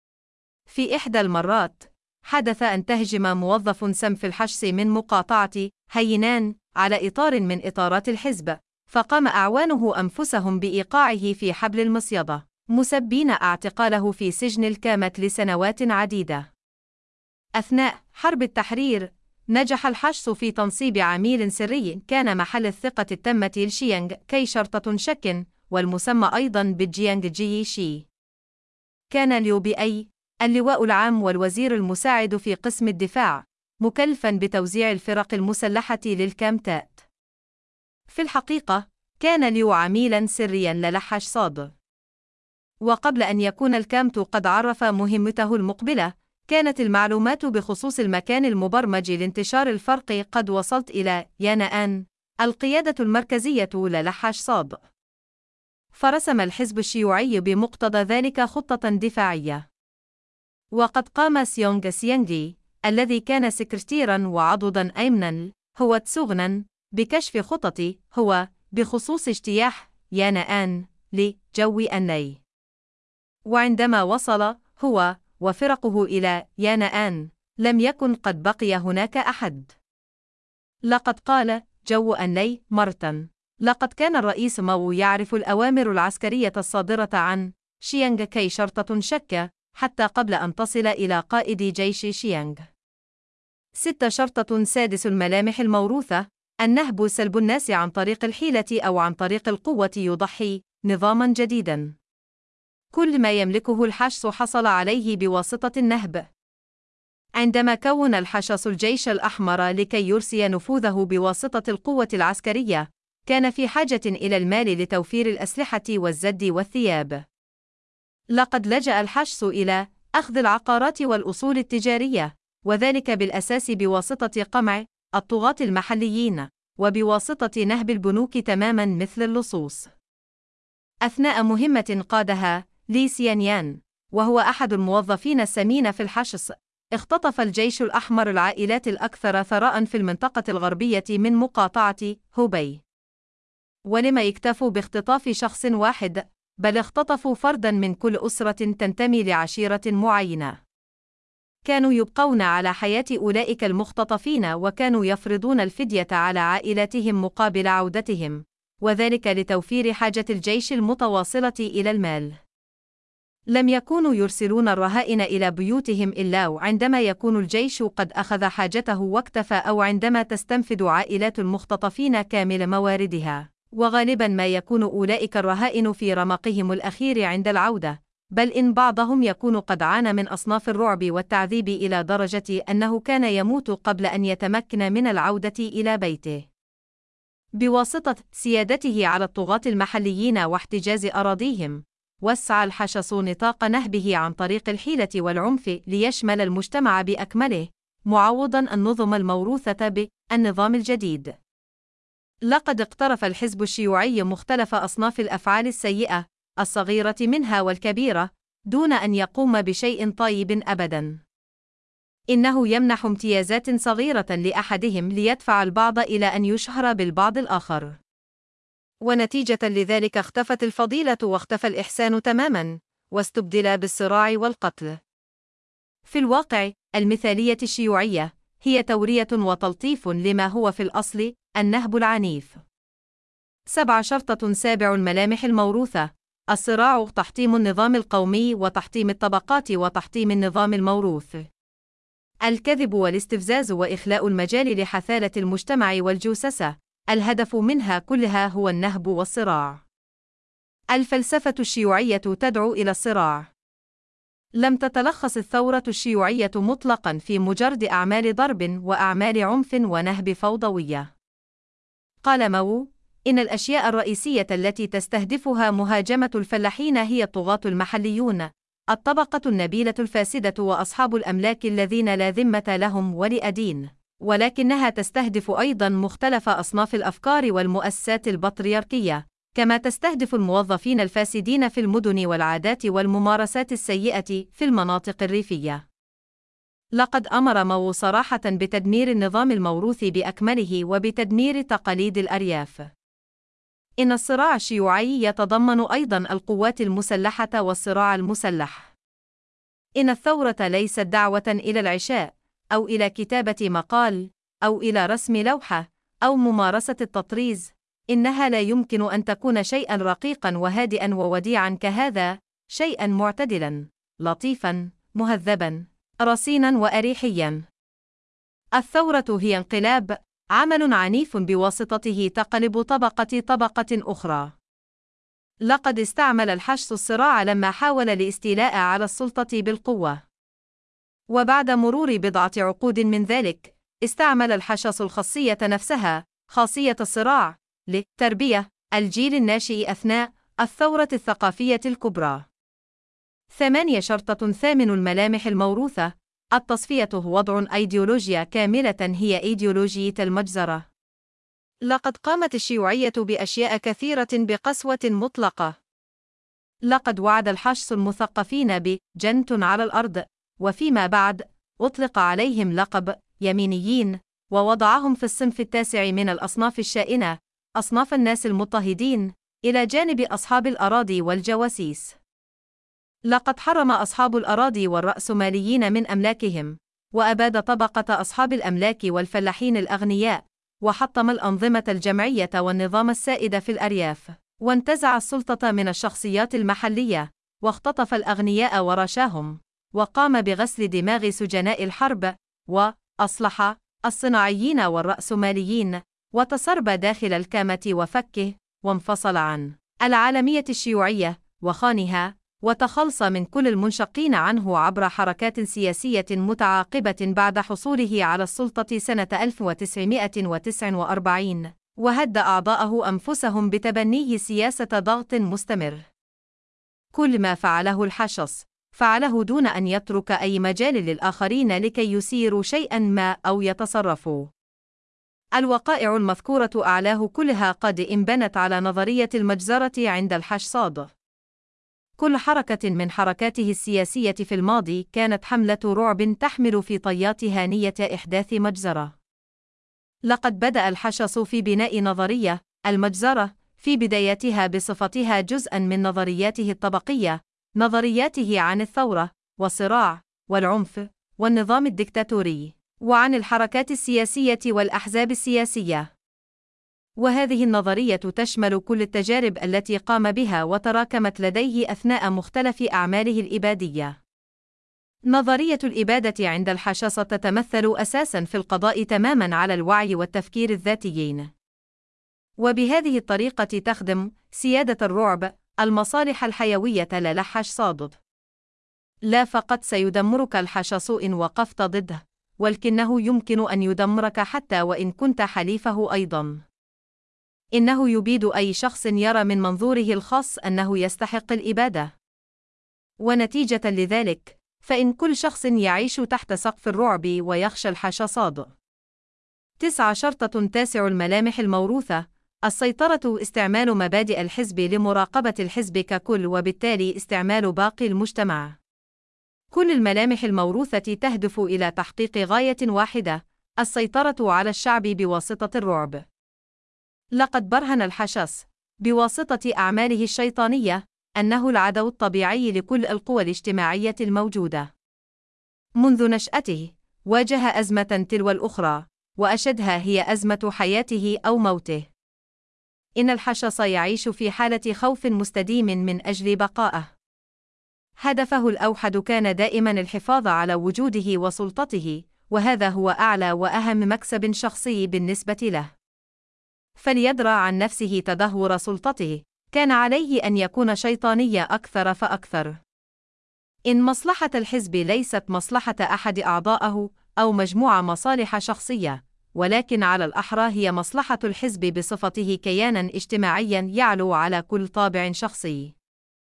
في إحدى المرات حدث أن تهجم موظف سم في الحشس من مقاطعة هينان على إطار من إطارات الحزب، فقام أعوانه أنفسهم بإيقاعه في حبل المصيدة، مسبين اعتقاله في سجن الكامت لسنوات عديدة. أثناء حرب التحرير نجح الحشس في تنصيب عميل سري كان محل الثقة التامة لشيانغ كي شرطة شك والمسمى أيضاً بالجيانغ جي شي. كان ليو بأي اللواء العام والوزير المساعد في قسم الدفاع مكلفاً بتوزيع الفرق المسلحة للكامتات. في الحقيقة كان ليو عميلاً سرياً للحش صاد. وقبل أن يكون الكامت قد عرف مهمته المقبلة، كانت المعلومات بخصوص المكان المبرمج لانتشار الفرق قد وصلت إلى يانآن القيادة المركزية للحش صاد. فرسم الحزب الشيوعي بمقتضى ذلك خطة دفاعية. وقد قام سيونغ سيانغي الذي كان سكرتيراً وعضداً أيمناً هو تسوغناً بكشف خطط هو بخصوص اجتياح يانآن لجو أن لي. وعندما وصل هو وفرقه إلى يانآن لم يكن قد بقي هناك أحد. لقد قال جو أن لي مرة: لقد كان الرئيس ماو يعرف الأوامر العسكرية الصادرة عن شيانغ كي شرطة شك حتى قبل أن تصل إلى قائد جيش شيانغ. 6 شرطة سادس الملامح الموروثة: النهب سلب الناس عن طريق الحيلة أو عن طريق القوة يضحي نظاماً جديداً. كل ما يملكه الحشس حصل عليه بواسطة النهب. عندما كون الحشس الجيش الأحمر لكي يرسي نفوذه بواسطة القوة العسكرية، كان في حاجة إلى المال لتوفير الأسلحة والزد والثياب. لقد لجأ الحشس إلى أخذ العقارات والأصول التجارية، وذلك بالأساس بواسطة قمع الطغاة المحليين، وبواسطة نهب البنوك تماماً مثل اللصوص. أثناء مهمة قادها لي سيانيان، وهو أحد الموظفين السمين في الحشس، اختطف الجيش الأحمر العائلات الأكثر ثراءً في المنطقة الغربية من مقاطعة هوبي. ولم يكتفوا باختطاف شخص واحد، بل اختطفوا فرداً من كل أسرة تنتمي لعشيرة معينة. كانوا يبقون على حياة أولئك المختطفين وكانوا يفرضون الفدية على عائلاتهم مقابل عودتهم، وذلك لتوفير حاجة الجيش المتواصلة إلى المال. لم يكونوا يرسلون الرهائن إلى بيوتهم إلا عندما يكون الجيش قد أخذ حاجته واكتفى أو عندما تستنفد عائلات المختطفين كامل مواردها، وغالباً ما يكون أولئك الرهائن في رمقهم الأخير عند العودة، بل إن بعضهم يكون قد عانى من أصناف الرعب والتعذيب إلى درجة أنه كان يموت قبل أن يتمكن من العودة إلى بيته. بواسطة سيادته على الطغاة المحليين واحتجاز أراضيهم، وسع الحشص نطاق نهبه عن طريق الحيلة والعنف ليشمل المجتمع بأكمله، معوضاً النظم الموروثة بالنظام الجديد. لقد اقترف الحزب الشيوعي مختلف أصناف الأفعال السيئة، الصغيرة منها والكبيرة، دون أن يقوم بشيء طيب أبداً. إنه يمنح امتيازات صغيرة لأحدهم ليدفع البعض إلى أن يشهر بالبعض الآخر. ونتيجة لذلك اختفت الفضيلة واختفى الإحسان تماماً، واستبدل بالصراع والقتل. في الواقع، المثالية الشيوعية هي تورية وتلطيف لما هو في الأصل النهب العنيف. 7 سابع الملامح الموروثة: الصراع، تحطيم النظام القومي وتحطيم الطبقات وتحطيم النظام الموروث. الكذب والاستفزاز وإخلاء المجال لحثالة المجتمع والجوسسة، الهدف منها كلها هو النهب والصراع. الفلسفة الشيوعية تدعو إلى الصراع. لم تتلخص الثورة الشيوعية مطلقاً في مجرد أعمال ضرب وأعمال عنف ونهب فوضوية. قال ماو: إن الأشياء الرئيسية التي تستهدفها مهاجمة الفلاحين هي الطغاة المحليون، الطبقة النبيلة الفاسدة وأصحاب الأملاك الذين لا ذمة لهم ولأدين، ولكنها تستهدف أيضاً مختلف أصناف الأفكار والمؤسسات البطريركية، كما تستهدف الموظفين الفاسدين في المدن والعادات والممارسات السيئة في المناطق الريفية. لقد أمر ماو صراحة بتدمير النظام الموروث بأكمله وبتدمير تقاليد الأرياف. إن الصراع الشيوعي يتضمن أيضاً القوات المسلحة والصراع المسلح. إن الثورة ليست دعوة إلى العشاء، أو إلى كتابة مقال، أو إلى رسم لوحة، أو ممارسة التطريز. إنها لا يمكن أن تكون شيئاً رقيقاً وهادئاً ووديعاً كهذا، شيئاً معتدلاً، لطيفاً، مهذباً، رصيناً وأريحياً. الثورة هي انقلاب، عمل عنيف بواسطته تقلب طبقة أخرى. لقد استعمل الحشد الصراع لما حاول الاستيلاء على السلطة بالقوة. وبعد مرور بضعة عقود من ذلك، استعمل الحشص الخاصية نفسها، خاصية الصراع، لتربية الجيل الناشئ أثناء الثورة الثقافية الكبرى. 8 الملامح الموروثة: التصفية وضع أيديولوجيا كاملة هي أيديولوجية المجزرة. لقد قامت الشيوعية بأشياء كثيرة بقسوة مطلقة. لقد وعد الحشص المثقفين بجنة على الأرض، وفيما بعد أطلق عليهم لقب يمينيين، ووضعهم في الصنف التاسع من الأصناف الشائنة، أصناف الناس المضطهدين، إلى جانب أصحاب الأراضي والجواسيس. لقد حرم أصحاب الأراضي والرأسماليين من أملاكهم، وأباد طبقة أصحاب الأملاك والفلاحين الأغنياء، وحطم الأنظمة الجمعية والنظام السائد في الأرياف، وانتزع السلطة من الشخصيات المحلية، واختطف الأغنياء ورشاهم، وقام بغسل دماغ سجناء الحرب، وأصلح الصناعيين والرأسماليين، وتسرب داخل الكامة وفكه، وانفصل عن العالمية الشيوعية وخانها، وتخلص من كل المنشقين عنه عبر حركات سياسية متعاقبة بعد حصوله على السلطة سنة 1949، وهد أعضاءه أنفسهم بتبنيه سياسة ضغط مستمر. كل ما فعله الحشص فعله دون أن يترك أي مجال للآخرين لكي يسيروا شيئا ما أو يتصرفوا. الوقائع المذكورة أعلاه كلها قد انبنت على نظرية المجزرة عند الحشصاد. كل حركة من حركاته السياسية في الماضي كانت حملة رعب تحمل في طياتها نية إحداث مجزرة. لقد بدأ الحشص في بناء نظرية المجزرة في بدايتها بصفتها جزءاً من نظرياته الطبقية، نظرياته عن الثورة والصراع والعنف والنظام الدكتاتوري، وعن الحركات السياسية والأحزاب السياسية. وهذه النظرية تشمل كل التجارب التي قام بها وتراكمت لديه أثناء مختلف أعماله الإبادية. نظرية الإبادة عند الحشصة تتمثل أساساً في القضاء تماماً على الوعي والتفكير الذاتيين. وبهذه الطريقة تخدم سيادة الرعب المصالح الحيوية للحش صادد. لا فقط سيدمرك الحشص إن وقفت ضده، ولكنه يمكن أن يدمرك حتى وإن كنت حليفه أيضاً. إنه يبيد أي شخص يرى من منظوره الخاص أنه يستحق الإبادة. ونتيجة لذلك، فإن كل شخص يعيش تحت سقف الرعب ويخشى الحشصات. 9 الملامح الموروثة. السيطرة استعمال مبادئ الحزب لمراقبة الحزب ككل وبالتالي استعمال باقي المجتمع. كل الملامح الموروثة تهدف إلى تحقيق غاية واحدة: السيطرة على الشعب بواسطة الرعب. لقد برهن الحشص بواسطة أعماله الشيطانية أنه العدو الطبيعي لكل القوى الاجتماعية الموجودة. منذ نشأته، واجه أزمة تلو الأخرى، وأشدها هي أزمة حياته أو موته. إن الحشص يعيش في حالة خوف مستديم من أجل بقائه. هدفه الأوحد كان دائماً الحفاظ على وجوده وسلطته، وهذا هو أعلى وأهم مكسب شخصي بالنسبة له. فليدرأ عن نفسه تدهور سلطته، كان عليه أن يكون شيطانيا أكثر فأكثر. إن مصلحة الحزب ليست مصلحة أحد أعضائه أو مجموعة مصالح شخصية، ولكن على الأحرى هي مصلحة الحزب بصفته كياناً اجتماعياً يعلو على كل طابع شخصي.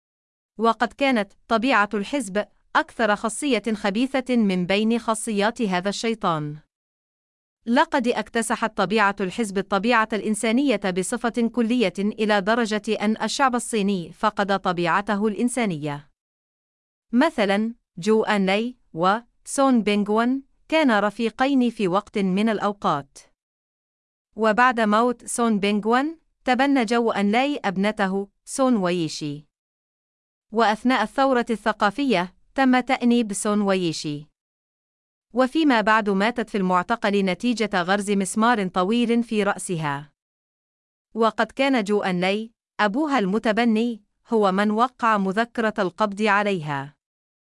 وقد كانت طبيعة الحزب أكثر خاصية خبيثة من بين خاصيات هذا الشيطان. لقد اكتسحت طبيعة الحزب الطبيعة الإنسانية بصفة كلية إلى درجة أن الشعب الصيني فقد طبيعته الإنسانية. مثلاً، جو أن لي وسون بينغوان كانا رفيقين في وقت من الأوقات. وبعد موت سون بينغوان، تبنى جو أن لي ابنته سون ويشي. وأثناء الثورة الثقافية، تم تأنيب سون ويشي. وفيما بعد ماتت في المعتقل نتيجة غرز مسمار طويل في رأسها. وقد كان جو أن لي، أبوها المتبني، هو من وقع مذكرة القبض عليها.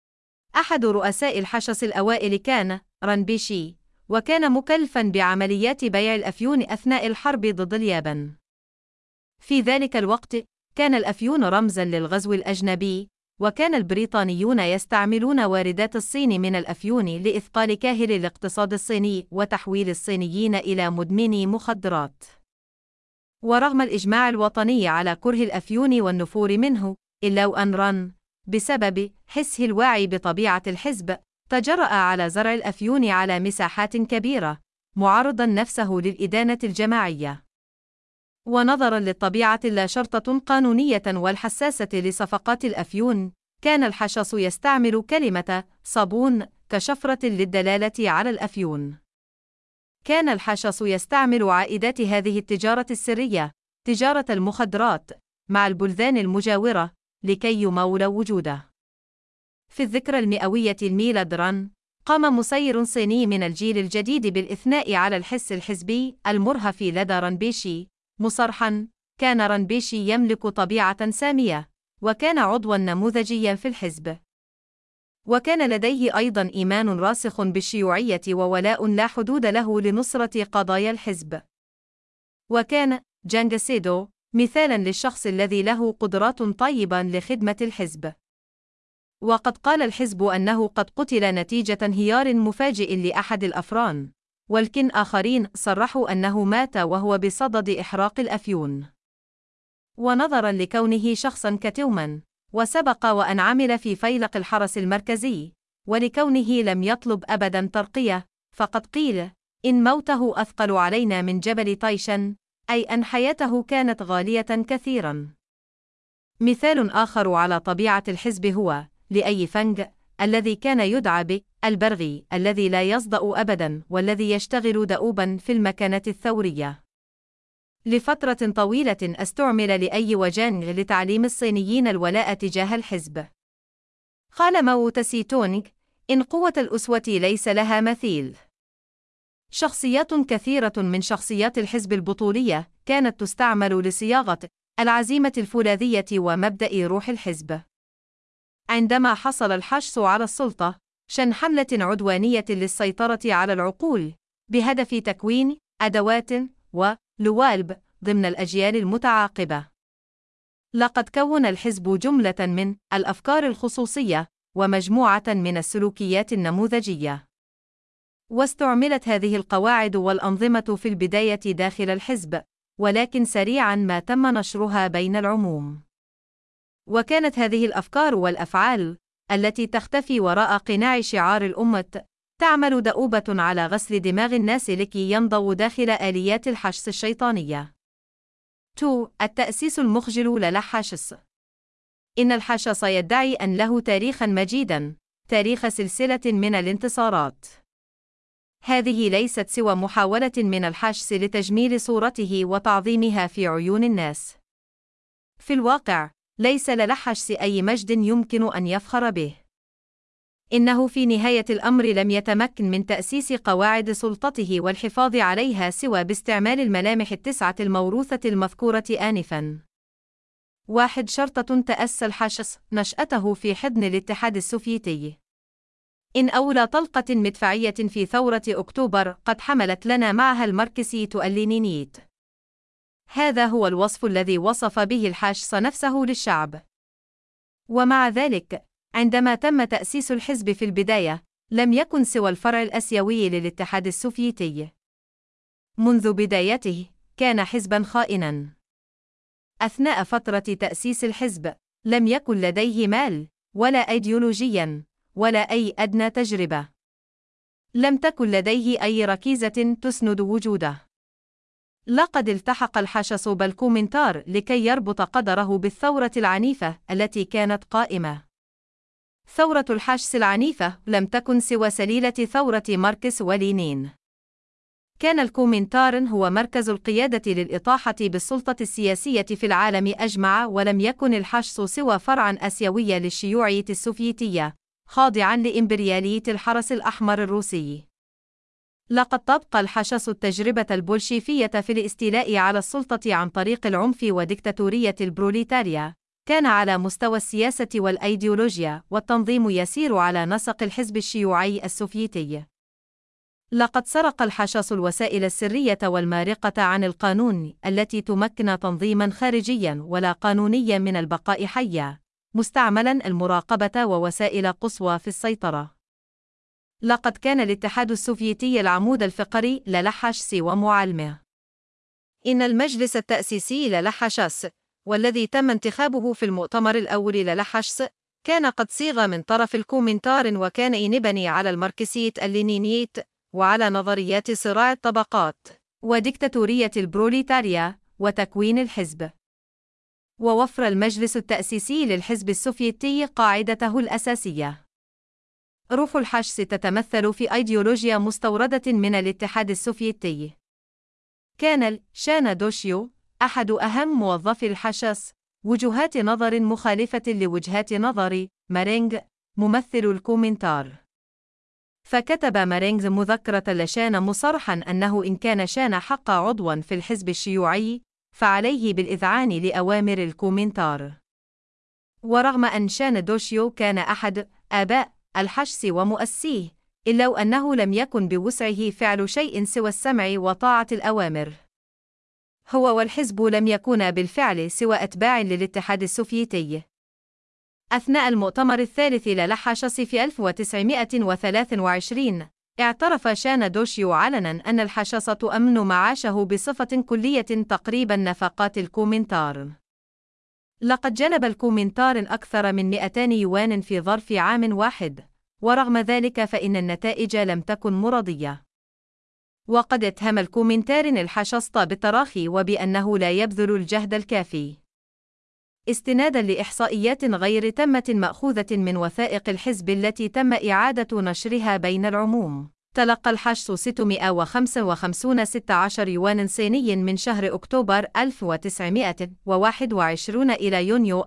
أحد رؤساء الحشص الأوائل كان رانبيشي، وكان مكلفاً بعمليات بيع الأفيون أثناء الحرب ضد اليابان. في ذلك الوقت، كان الأفيون رمزاً للغزو الأجنبي، وكان البريطانيون يستعملون واردات الصين من الأفيون لإثقال كاهل الاقتصاد الصيني وتحويل الصينيين إلى مدمني مخدرات. ورغم الإجماع الوطني على كره الأفيون والنفور منه، إلا أن ران، بسبب حسه الواعي بطبيعة الحزب، تجرأ على زرع الأفيون على مساحات كبيرة، معرضاً نفسه للإدانة الجماعية. ونظراً للطبيعة اللا شرطة قانونية والحساسة لصفقات الأفيون، كان الحشص يستعمل كلمة صابون كشفرة للدلالة على الأفيون. كان الحشص يستعمل عائدات هذه التجارة السرية، تجارة المخدرات، مع البلدان المجاورة، لكي يمول وجوده. في الذكرى المئوية لميلاد ران، قام مسير صيني من الجيل الجديد بالإثناء على الحس الحزبي المرهف لدى رانبيشي، مصرحاً: كان رانبيشي يملك طبيعة سامية، وكان عضواً نموذجياً في الحزب. وكان لديه أيضاً إيمان راسخ بالشيوعية وولاء لا حدود له لنصرة قضايا الحزب. وكان جانغ سيدو مثالاً للشخص الذي له قدرات طيبة لخدمة الحزب. وقد قال الحزب أنه قد قتل نتيجة انهيار مفاجئ لأحد الأفران، ولكن آخرين صرحوا أنه مات وهو بصدد إحراق الأفيون. ونظراً لكونه شخصاً كتوماً، وسبق وأن عمل في فيلق الحرس المركزي، ولكونه لم يطلب أبداً ترقية، فقد قيل إن موته أثقل علينا من جبل تايشن، أي أن حياته كانت غالية كثيراً. مثال آخر على طبيعة الحزب هو لأي فنج، الذي كان يدعى بالبرغي، الذي لا يصدأ أبداً والذي يشتغل دؤوباً في المكانة الثورية. لفترة طويلة استعمل لأي وجانغ لتعليم الصينيين الولاء تجاه الحزب. قال ماو تسي تونغ: إن قوة الأسوة ليس لها مثيل. شخصيات كثيرة من شخصيات الحزب البطولية كانت تستعمل لصياغة العزيمة الفولاذية ومبدأ روح الحزب. عندما حصل الحشص على السلطة، شن حملة عدوانية للسيطرة على العقول، بهدف تكوين أدوات ولوالب ضمن الأجيال المتعاقبة. لقد كون الحزب جملة من الأفكار الخصوصية ومجموعة من السلوكيات النموذجية. واستعملت هذه القواعد والأنظمة في البداية داخل الحزب، ولكن سريعاً ما تم نشرها بين العموم. وكانت هذه الأفكار والأفعال التي تختفي وراء قناع شعار الأمة تعمل دؤوبة على غسل دماغ الناس لكي ينضووا داخل آليات الحشس الشيطانية. 2. التأسيس المخجل للحشس. إن الحشس يدعي أن له تاريخاً مجيداً، تاريخ سلسلة من الانتصارات. هذه ليست سوى محاولة من الحشس لتجميل صورته وتعظيمها في عيون الناس. في الواقع، ليس للحشس أي مجد يمكن أن يفخر به. إنه في نهاية الأمر لم يتمكن من تأسيس قواعد سلطته والحفاظ عليها سوى باستعمال الملامح التسعة الموروثة المذكورة آنفاً. 1. شرطة تأسى الحشس نشأته في حضن الاتحاد السوفيتي. إن أول طلقة مدفعية في ثورة أكتوبر قد حملت لنا معها الماركسية اللينينيت. هذا هو الوصف الذي وصف به الحشس نفسه للشعب. ومع ذلك، عندما تم تأسيس الحزب في البداية، لم يكن سوى الفرع الآسيوي للاتحاد السوفيتي. منذ بدايته، كان حزباً خائناً. أثناء فترة تأسيس الحزب، لم يكن لديه مال، ولا أيديولوجياً، ولا أي أدنى تجربة. لم تكن لديه أي ركيزة تسند وجوده. لقد التحق الحشس بالكومنتار لكي يربط قدره بالثورة العنيفة التي كانت قائمة. ثورة الحشس العنيفة لم تكن سوى سليلة ثورة ماركس ولينين. كان الكومنتار هو مركز القيادة للإطاحة بالسلطة السياسية في العالم أجمع، ولم يكن الحشس سوى فرعاً آسيوية للشيوعية السوفيتية، خاضعاً لإمبريالية الحرس الأحمر الروسي. لقد طبق الحشس التجربة البولشيفية في الاستيلاء على السلطة عن طريق العنف وديكتاتورية البروليتاريا. كان على مستوى السياسة والأيديولوجيا والتنظيم يسير على نسق الحزب الشيوعي السوفيتي. لقد سرق الحشس الوسائل السرية والمارقة عن القانون التي تمكن تنظيماً خارجياً ولا قانونياً من البقاء حياً، مستعملاً المراقبة ووسائل قصوى في السيطرة. لقد كان الاتحاد السوفيتي العمود الفقري للحشس ومعالمه. إن المجلس التأسيسي للحشس، والذي تم انتخابه في المؤتمر الأول للحشس، كان قد صيغ من طرف الكومنتار، وكان ينبني على الماركسية اللينينيت وعلى نظريات صراع الطبقات وديكتاتورية البروليتاريا وتكوين الحزب. ووفر المجلس التأسيسي للحزب السوفيتي قاعدته الأساسية. روح الحشس تتمثل في أيديولوجيا مستوردة من الاتحاد السوفيتي. كان شانا دوشيو أحد أهم موظفي الحشس وجهات نظر مخالفة لوجهات نظر مارينغ ممثل الكومنتار. فكتب مارينغ مذكرة لشان مصرحا أنه إن كان شان حق عضوا في الحزب الشيوعي، فعليه بالإذعان لأوامر الكومنتار. ورغم أن شان دوشيو كان أحد آباء الحشس ومؤسسيه، إلا أنه لم يكن بوسعه فعل شيء سوى السمع وطاعة الأوامر. هو والحزب لم يكونا بالفعل سوى أتباع للاتحاد السوفيتي. أثناء المؤتمر الثالث للحشس في 1923، اعترف شان دوشيو علناً أن الحشس تؤمن معاشه بصفة كلية تقريباً نفقات الكومنتار. لقد جلب الكومنتار أكثر من 200 يوان في ظرف عام واحد، ورغم ذلك فإن النتائج لم تكن مرضية. وقد اتهم الكومنتار الحشس بالتراخي وبأنه لا يبذل الجهد الكافي. استناداً لإحصائيات غير تامة مأخوذة من وثائق الحزب التي تم إعادة نشرها بين العموم، تلقى الحشس 655 يوان صيني من شهر أكتوبر 1921 إلى يونيو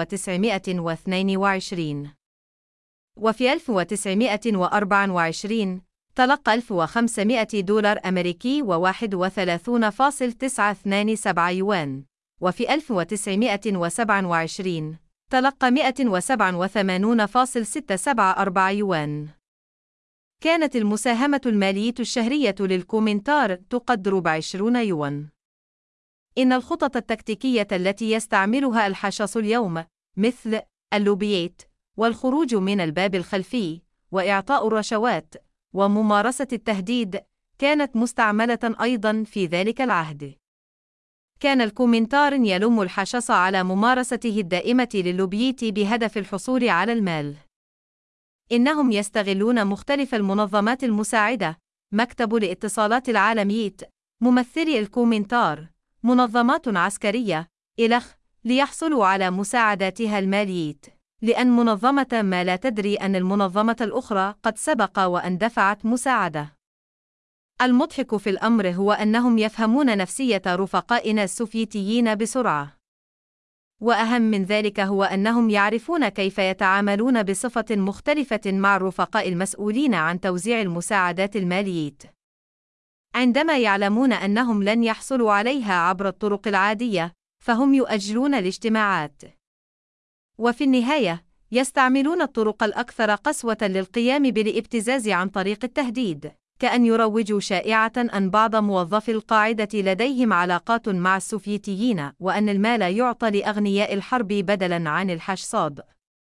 1922. وفي 1924 تلقى $1,500 أمريكي و31.927 يوان. وفي 1927 تلقى 187.674 يوان. كانت المساهمة المالية الشهرية للكومنتار تقدر ب20 يوان. إن الخطط التكتيكية التي يستعملها الحشص اليوم، مثل اللوبيات، والخروج من الباب الخلفي، وإعطاء الرشوات، وممارسة التهديد، كانت مستعملة أيضاً في ذلك العهد. كان الكومنتارن يلوم الحشص على ممارسته الدائمة للوبيت بهدف الحصول على المال. إنهم يستغلون مختلف المنظمات المساعدة، مكتب الاتصالات العالميت، ممثلي الكومنتار، منظمات عسكرية، إلخ، ليحصلوا على مساعداتها المالية، لأن منظمة ما لا تدري أن المنظمة الأخرى قد سبق وأن دفعت مساعدة. المضحك في الأمر هو أنهم يفهمون نفسية رفقائنا السوفيتيين بسرعة. وأهم من ذلك هو أنهم يعرفون كيف يتعاملون بصفة مختلفة مع الرفقاء المسؤولين عن توزيع المساعدات المالية. عندما يعلمون أنهم لن يحصلوا عليها عبر الطرق العادية، فهم يؤجلون الاجتماعات. وفي النهاية، يستعملون الطرق الأكثر قسوة للقيام بالابتزاز عن طريق التهديد، كأن يروجوا شائعة أن بعض موظفي القاعدة لديهم علاقات مع السوفيتيين، وأن المال يعطى لأغنياء الحرب بدلاً عن الحشصاد.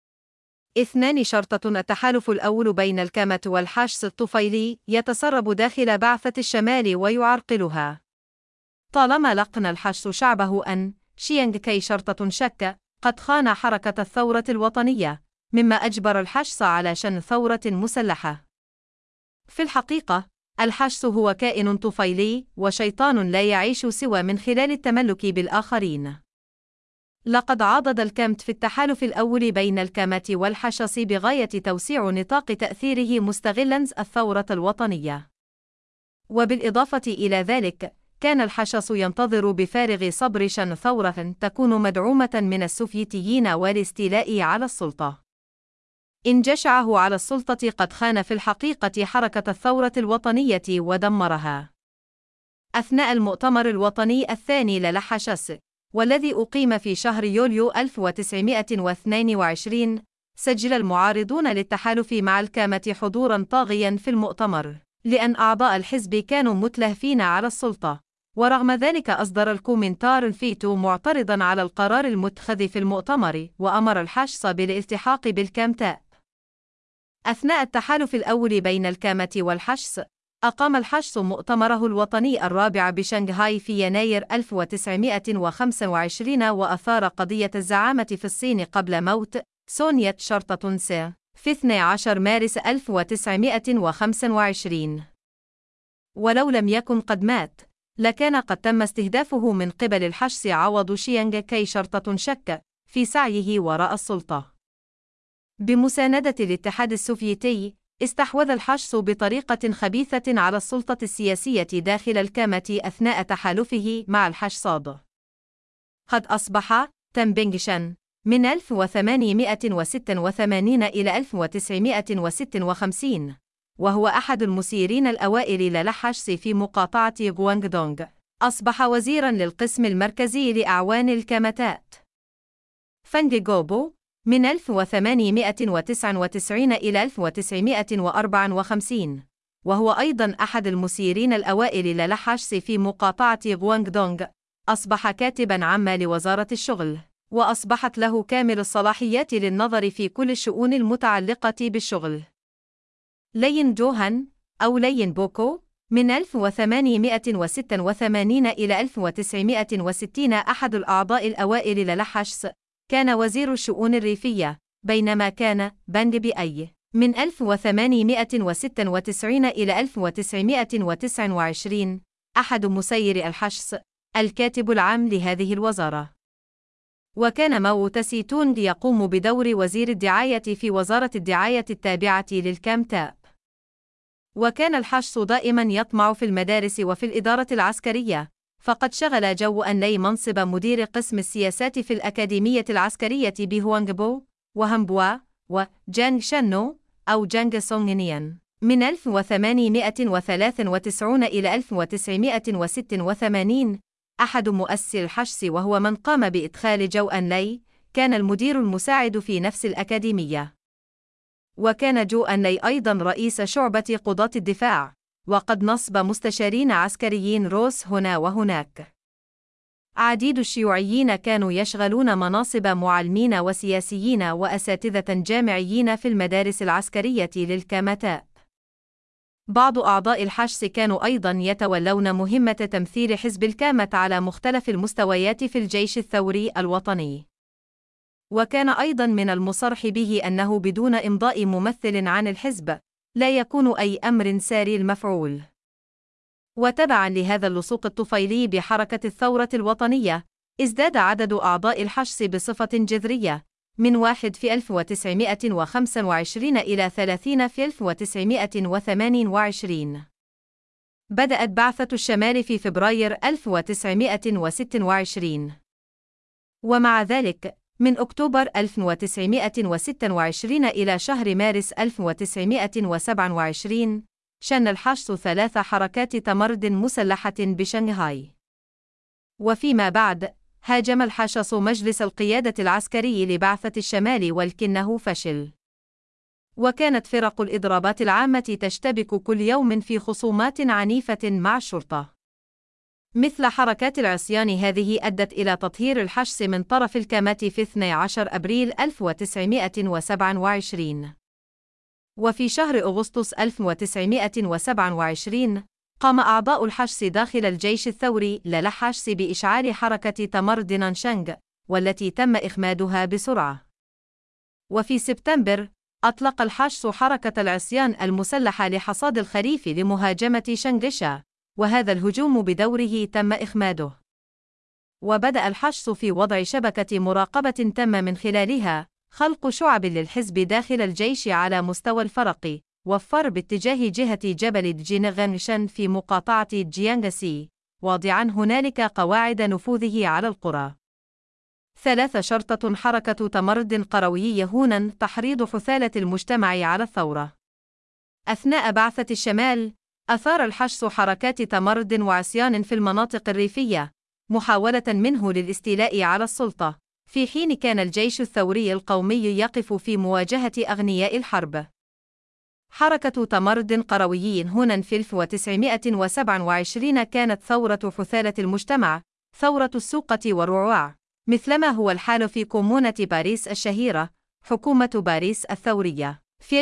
2. شرطة التحالف الأول بين الكامت والحشص الطفيلي يتسرب داخل بعثة الشمال ويعرقلها. طالما لقن الحشص شعبه أن شيانغ كاي شرطة شك قد خان حركة الثورة الوطنية، مما أجبر الحشص على شن ثورة مسلحة. في الحقيقة، الحشص هو كائن طفيلي وشيطان لا يعيش سوى من خلال التملك بالآخرين. لقد عاضد الكامت في التحالف الأول بين الكامات والحشص بغاية توسيع نطاق تأثيره مستغلاً الثورة الوطنية. وبالإضافة إلى ذلك، كان الحشص ينتظر بفارغ صبر شن ثورة تكون مدعومة من السوفيتيين والاستيلاء على السلطة. إن جشعه على السلطة قد خان في الحقيقة حركة الثورة الوطنية ودمرها. أثناء المؤتمر الوطني الثاني للحشص، والذي أقيم في شهر يوليو 1922، سجل المعارضون للتحالف مع الكامة حضوراً طاغياً في المؤتمر، لأن أعضاء الحزب كانوا متلهفين على السلطة. ورغم ذلك أصدر الكومنتار الفيتو معترضاً على القرار المتخذ في المؤتمر، وأمر الحشص بالالتحاق بالكامتاء. أثناء التحالف الأول بين الكامة والحشص، أقام الحشص مؤتمره الوطني الرابع بشنغهاي في يناير 1925، وأثار قضية الزعامة في الصين قبل موت سونيت شرطة سي في 12 مارس 1925. ولو لم يكن قد مات، لكان قد تم استهدافه من قبل الحشص عوض شيانغ كاي شرطة شك في سعيه وراء السلطة. بمساندة الاتحاد السوفيتي، استحوذ الحشص بطريقة خبيثة على السلطة السياسية داخل الكامة أثناء تحالفه مع الحشصاد. قد أصبح تن بينغشان من 1886 إلى 1956، وهو أحد المسيرين الأوائل للحشص في مقاطعة غوانغدونغ. أصبح وزيراً للقسم المركزي لأعوان الكامتات. فانغ جوبو من 1899 إلى 1954، وهو أيضاً أحد المسيرين الأوائل للحشص في مقاطعة غوانغدونغ، أصبح كاتباً عاماً لوزارة الشغل، وأصبحت له كامل الصلاحيات للنظر في كل الشؤون المتعلقة بالشغل. لين جوهان أو لين بوكو من 1886 إلى 1960، أحد الأعضاء الأوائل للحشص، كان وزير الشؤون الريفية، بينما كان بانغ بأي من 1896 إلى 1929 أحد مسيري الحشص، الكاتب العام لهذه الوزارة. وكان ماو تسي تونغ يقوم بدور وزير الدعاية في وزارة الدعاية التابعة للكامتاء. وكان الحشص دائماً يطمع في المدارس وفي الإدارة العسكرية، فقد شغل جو أن لي منصب مدير قسم السياسات في الأكاديمية العسكرية بهوانغبو وهامبوا وجانغ شانو أو جانغ سونغنيان من 1893 إلى 1986. أحد مؤسسي الحشص وهو من قام بإدخال جو أن لي، كان المدير المساعد في نفس الأكاديمية. وكان جو أن لي أيضاً رئيس شعبة قضاة الدفاع، وقد نصب مستشارين عسكريين روس هنا وهناك. عديد الشيوعيين كانوا يشغلون مناصب معلمين وسياسيين وأساتذة جامعيين في المدارس العسكرية للكاماتاء. بعض أعضاء الحشس كانوا أيضاً يتولون مهمة تمثيل حزب الكامت على مختلف المستويات في الجيش الثوري الوطني. وكان أيضاً من المصرح به أنه بدون إمضاء ممثل عن الحزب لا يكون أي أمر ساري المفعول. وتبعاً لهذا اللصوق الطفيلي بحركة الثورة الوطنية، ازداد عدد أعضاء الحشس بصفة جذرية، من 1 في 1925 إلى 30 في 1928. بدأت بعثة الشمال في فبراير 1926. ومع ذلك، من أكتوبر 1926 إلى شهر مارس 1927، شن الحشد 3 حركات تمرد مسلحة بشنغهاي. وفيما بعد، هاجم الحشص مجلس القيادة العسكري لبعثة الشمال ولكنه فشل. وكانت فرق الإضرابات العامة تشتبك كل يوم في خصومات عنيفة مع الشرطة. مثل حركات العصيان هذه أدت إلى تطهير الحشس من طرف الكامات في 12 أبريل 1927. وفي شهر أغسطس 1927 قام أعضاء الحشس داخل الجيش الثوري للحشس بإشعال حركة تمرد نانشانغ، والتي تم إخمادها بسرعة. وفي سبتمبر أطلق الحشس حركة العصيان المسلحة لحصاد الخريف لمهاجمة شنغشا، وهذا الهجوم بدوره تم إخماده. وبدأ الحشس في وضع شبكة مراقبة تم من خلالها خلق شعب للحزب داخل الجيش على مستوى الفرق، وفر باتجاه جهة جبل جينغانشان في مقاطعة جيانغسي، واضعاً هنالك قواعد نفوذه على القرى. 3 شرطة حركة تمرد قروي يهونا تحريض حثالة المجتمع على الثورة. أثناء بعثة الشمال، أثار الحشس حركات تمرد وعصيان في المناطق الريفية، محاولة منه للاستيلاء على السلطة، في حين كان الجيش الثوري القومي يقف في مواجهة أغنياء الحرب. حركة تمرد قروي هنا في 1927 كانت ثورة حثالة المجتمع، ثورة السوقة والرعوع، مثلما هو الحال في كومونة باريس الشهيرة، حكومة باريس الثورية، في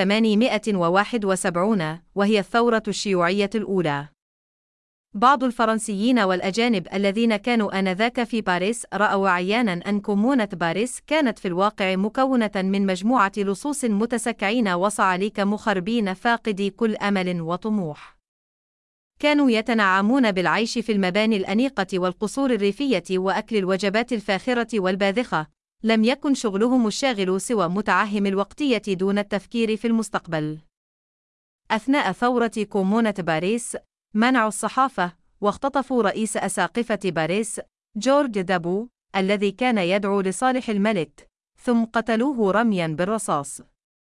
1871، وهي الثورة الشيوعية الأولى. بعض الفرنسيين والأجانب الذين كانوا آنذاك في باريس رأوا عياناً أن كومونة باريس كانت في الواقع مكونة من مجموعة لصوص متسكعين وصعاليك مخربين فاقدي كل أمل وطموح. كانوا يتنعمون بالعيش في المباني الأنيقة والقصور الريفية وأكل الوجبات الفاخرة والباذخة، لم يكن شغلهم الشاغل سوى متعهم الوقتية دون التفكير في المستقبل. أثناء ثورة كومونة باريس، منعوا الصحافة، واختطفوا رئيس أساقفة باريس، جورج دابو، الذي كان يدعو لصالح الملك، ثم قتلوه رمياً بالرصاص.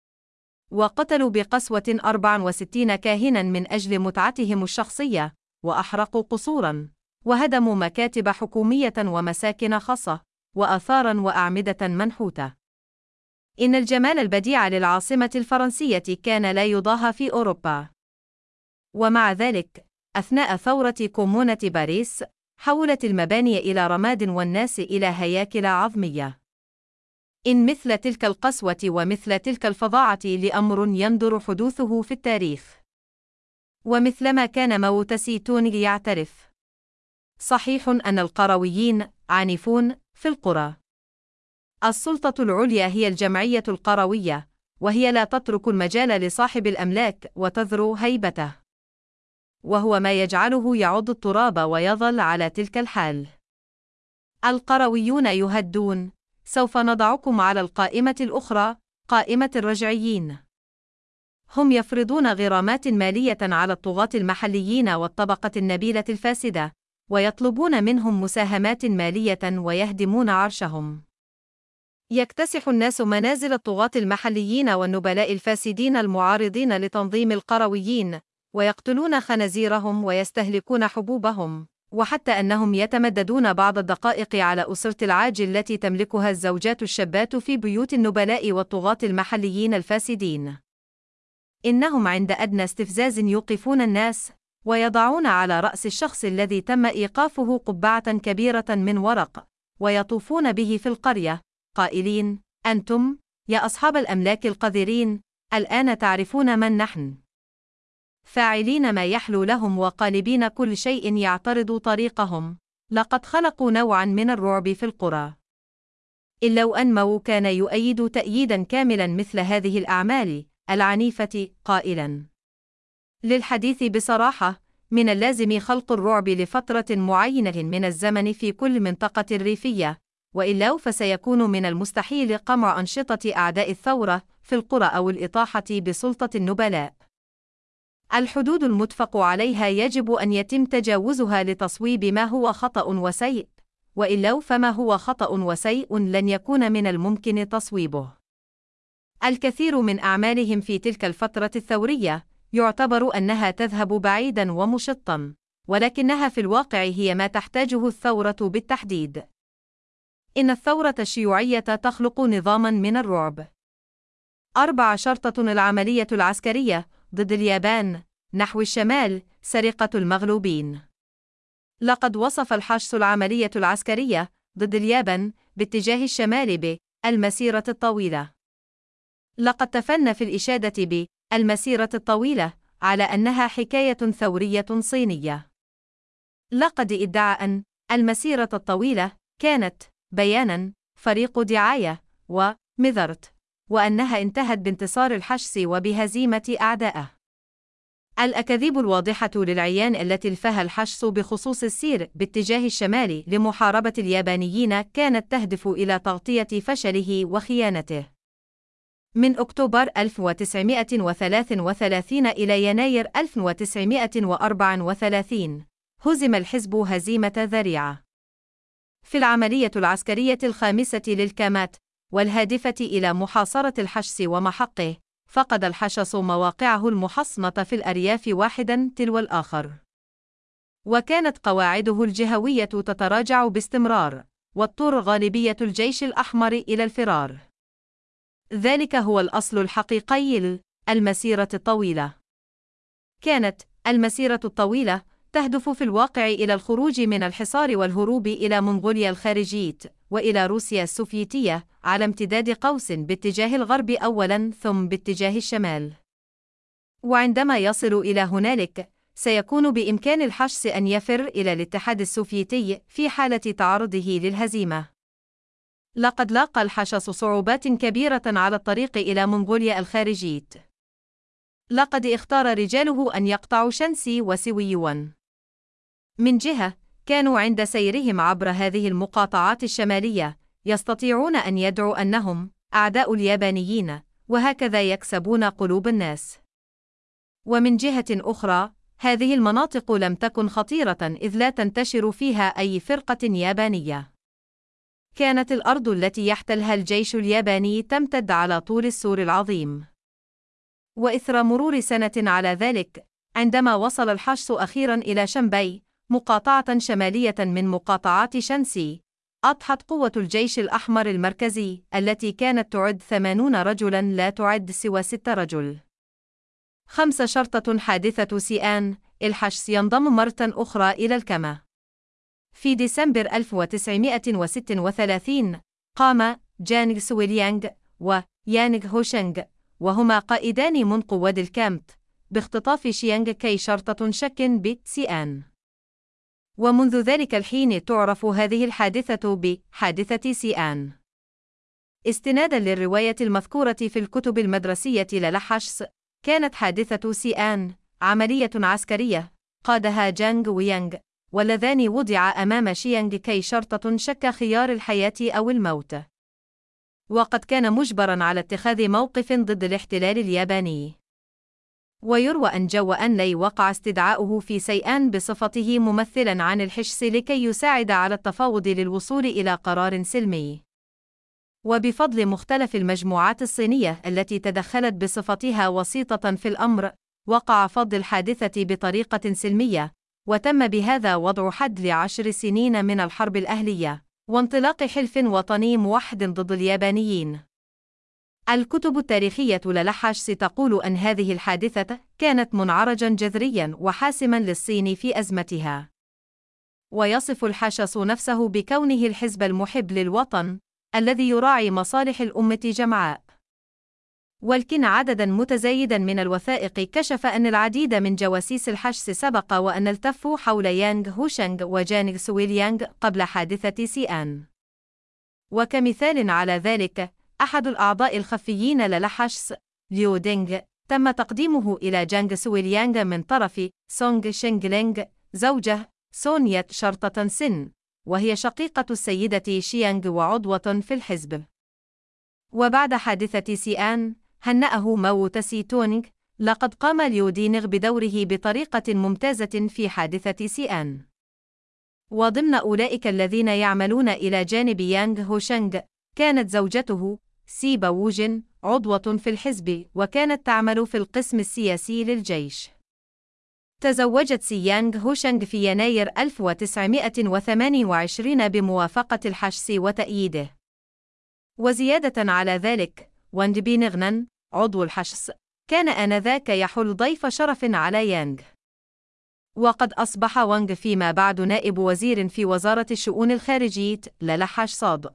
وقتلوا بقسوة 64 كاهناً من أجل متعتهم الشخصية، وأحرقوا قصوراً، وهدموا مكاتب حكومية ومساكن خاصة، وآثاراً وأعمدة منحوتة. إن الجمال البديع للعاصمة الفرنسية كان لا يضاهى في أوروبا. ومع ذلك، أثناء ثورة كومونة باريس، حولت المباني إلى رماد والناس إلى هياكل عظمية. إن مثل تلك القسوة ومثل تلك الفظاعة لأمر يندر حدوثه في التاريخ. ومثلما كان ماو تسي تونغ يعترف: صحيح أن القرويين عنيفون في القرى. السلطة العليا هي الجمعية القروية، وهي لا تترك المجال لصاحب الأملاك وتذرو هيبته، وهو ما يجعله يعض التراب ويظل على تلك الحال. القرويون يهدون: سوف نضعكم على القائمة الأخرى، قائمة الرجعيين. هم يفرضون غرامات مالية على الطغاة المحليين والطبقة النبيلة الفاسدة، ويطلبون منهم مساهمات مالية ويهدمون عرشهم. يكتسح الناس منازل الطغاة المحليين والنبلاء الفاسدين المعارضين لتنظيم القرويين، ويقتلون خنازيرهم ويستهلكون حبوبهم، وحتى أنهم يتمددون بعض الدقائق على أسرة العاج التي تملكها الزوجات الشابات في بيوت النبلاء والطغاة المحليين الفاسدين. إنهم عند أدنى استفزاز يوقفون الناس، ويضعون على رأس الشخص الذي تم إيقافه قبعة كبيرة من ورق، ويطوفون به في القرية، قائلين: أنتم، يا أصحاب الأملاك القذرين، الآن تعرفون من نحن. فاعلين ما يحلو لهم وقالبين كل شيء يعترض طريقهم، لقد خلقوا نوعا من الرعب في القرى. إن لو أنمو كان يؤيد تأييدا كاملا مثل هذه الأعمال العنيفة، قائلا: للحديث بصراحة، من اللازم خلق الرعب لفترة معينة من الزمن في كل منطقة ريفية، وإلا فسيكون من المستحيل قمع أنشطة أعداء الثورة في القرى أو الإطاحة بسلطة النبلاء. الحدود المتفق عليها يجب أن يتم تجاوزها لتصويب ما هو خطأ وسيء، وإلا فما هو خطأ وسيء لن يكون من الممكن تصويبه. الكثير من أعمالهم في تلك الفترة الثورية يعتبر أنها تذهب بعيداً ومشطاً، ولكنها في الواقع هي ما تحتاجه الثورة بالتحديد. إن الثورة الشيوعية تخلق نظاماً من الرعب. 4. شرطة العملية العسكرية ضد اليابان نحو الشمال، سرقة المغلوبين. لقد وصف الحشد العملية العسكرية ضد اليابان باتجاه الشمال بالمسيرة الطويلة. لقد تفنى في الإشادة بالمسيرة الطويلة على أنها حكاية ثورية صينية. لقد ادعى أن المسيرة الطويلة كانت بياناً فريق دعاية ومذرت، وأنها انتهت بانتصار الحشس وبهزيمة أعدائه. الأكاذيب الواضحة للعيان التي الفاها الحشس بخصوص السير باتجاه الشمال لمحاربة اليابانيين كانت تهدف إلى تغطية فشله وخيانته. من أكتوبر 1933 إلى يناير 1934 هزم الحزب هزيمة ذريعة. في العملية العسكرية الخامسة للكامات والهادفة إلى محاصرة الحشس ومحقه، فقد الحشس مواقعه المحصنة في الأرياف واحداً تلو الآخر. وكانت قواعده الجهوية تتراجع باستمرار، واضطر غالبية الجيش الأحمر إلى الفرار. ذلك هو الأصل الحقيقي للمسيرة الطويلة. كانت المسيرة الطويلة تهدف في الواقع إلى الخروج من الحصار والهروب إلى منغوليا الخارجية وإلى روسيا السوفيتية على امتداد قوس باتجاه الغرب أولاً ثم باتجاه الشمال. وعندما يصل إلى هنالك، سيكون بإمكان الحشس أن يفر إلى الاتحاد السوفيتي في حالة تعرضه للهزيمة. لقد لاقى الحشس صعوبات كبيرة على الطريق إلى منغوليا الخارجية. لقد اختار رجاله أن يقطعوا شانسي وسويوان. من جهة، كانوا عند سيرهم عبر هذه المقاطعات الشمالية يستطيعون أن يدعوا أنهم أعداء اليابانيين، وهكذا يكسبون قلوب الناس. ومن جهة أخرى، هذه المناطق لم تكن خطيرة إذ لا تنتشر فيها أي فرقة يابانية. كانت الأرض التي يحتلها الجيش الياباني تمتد على طول السور العظيم. وإثر مرور سنة على ذلك، عندما وصل الحشس أخيراً إلى شنباي، مقاطعة شمالية من مقاطعات شانسي، أضحت قوة الجيش الأحمر المركزي التي كانت تعد 80 رجلاً لا تعد سوى 6 رجل. 5. شرطة حادثة سيئان، الحشس ينضم مرة أخرى إلى الكما. في ديسمبر 1936 قام جانغ سويليانغ ويانغ هوشنغ، وهما قائدان من قواد الكامت، باختطاف شيانغ كي شرطة شك بسيئان. ومنذ ذلك الحين تعرف هذه الحادثة بحادثة سيئان. استناداً للرواية المذكورة في الكتب المدرسية للحشس، كانت حادثة سيئان عملية عسكرية قادها جانغ ويانغ، واللذان وضعا أمام شيانغ كي شرطة شك خيار الحياة أو الموت. وقد كان مجبراً على اتخاذ موقف ضد الاحتلال الياباني. ويروى أن جو أنلي وقع استدعاؤه في سيئان بصفته ممثلاً عن الحشس لكي يساعد على التفاوض للوصول إلى قرار سلمي. وبفضل مختلف المجموعات الصينية التي تدخلت بصفتها وسيطة في الأمر، وقع فض الحادثة بطريقة سلمية، وتم بهذا وضع حد ل10 سنين من الحرب الأهلية، وانطلاق حلف وطني موحد ضد اليابانيين. الكتب التاريخية للحش تقول أن هذه الحادثة كانت منعرجاً جذرياً وحاسماً للصين في أزمتها. ويصف الحشص نفسه بكونه الحزب المحب للوطن الذي يراعي مصالح الأمة جمعاء. ولكن عدداً متزايداً من الوثائق كشف أن العديد من جواسيس الحشص سبق وأن التفوا حول يانغ هوشنغ وجانغ سويليانغ قبل حادثة سيئان. وكمثال على ذلك، أحد الأعضاء الخفيين للحشص، ليو دينغ، تم تقديمه إلى جانغ سويليانغ من طرف سونغ شينغلينغ، زوجة سونيا شرطة سن، وهي شقيقة السيدة شيانغ وعضوة في الحزب. وبعد حادثة سيئان، هنأه ماو تسي تونغ: لقد قام ليو دينغ بدوره بطريقة ممتازة في حادثة سيئان. وضمن أولئك الذين يعملون إلى جانب يانغ هوشنغ، كانت زوجته سي باوجين عضوة في الحزب وكانت تعمل في القسم السياسي للجيش. تزوجت سي يانغ هوشنغ في يناير 1928 بموافقة الحشص وتأييده. وزيادة على ذلك، وانغ بينغنن عضو الحشص كان آنذاك يحل ضيف شرف على يانغ. وقد أصبح وانغ فيما بعد نائب وزير في وزارة الشؤون الخارجية للحش صاد.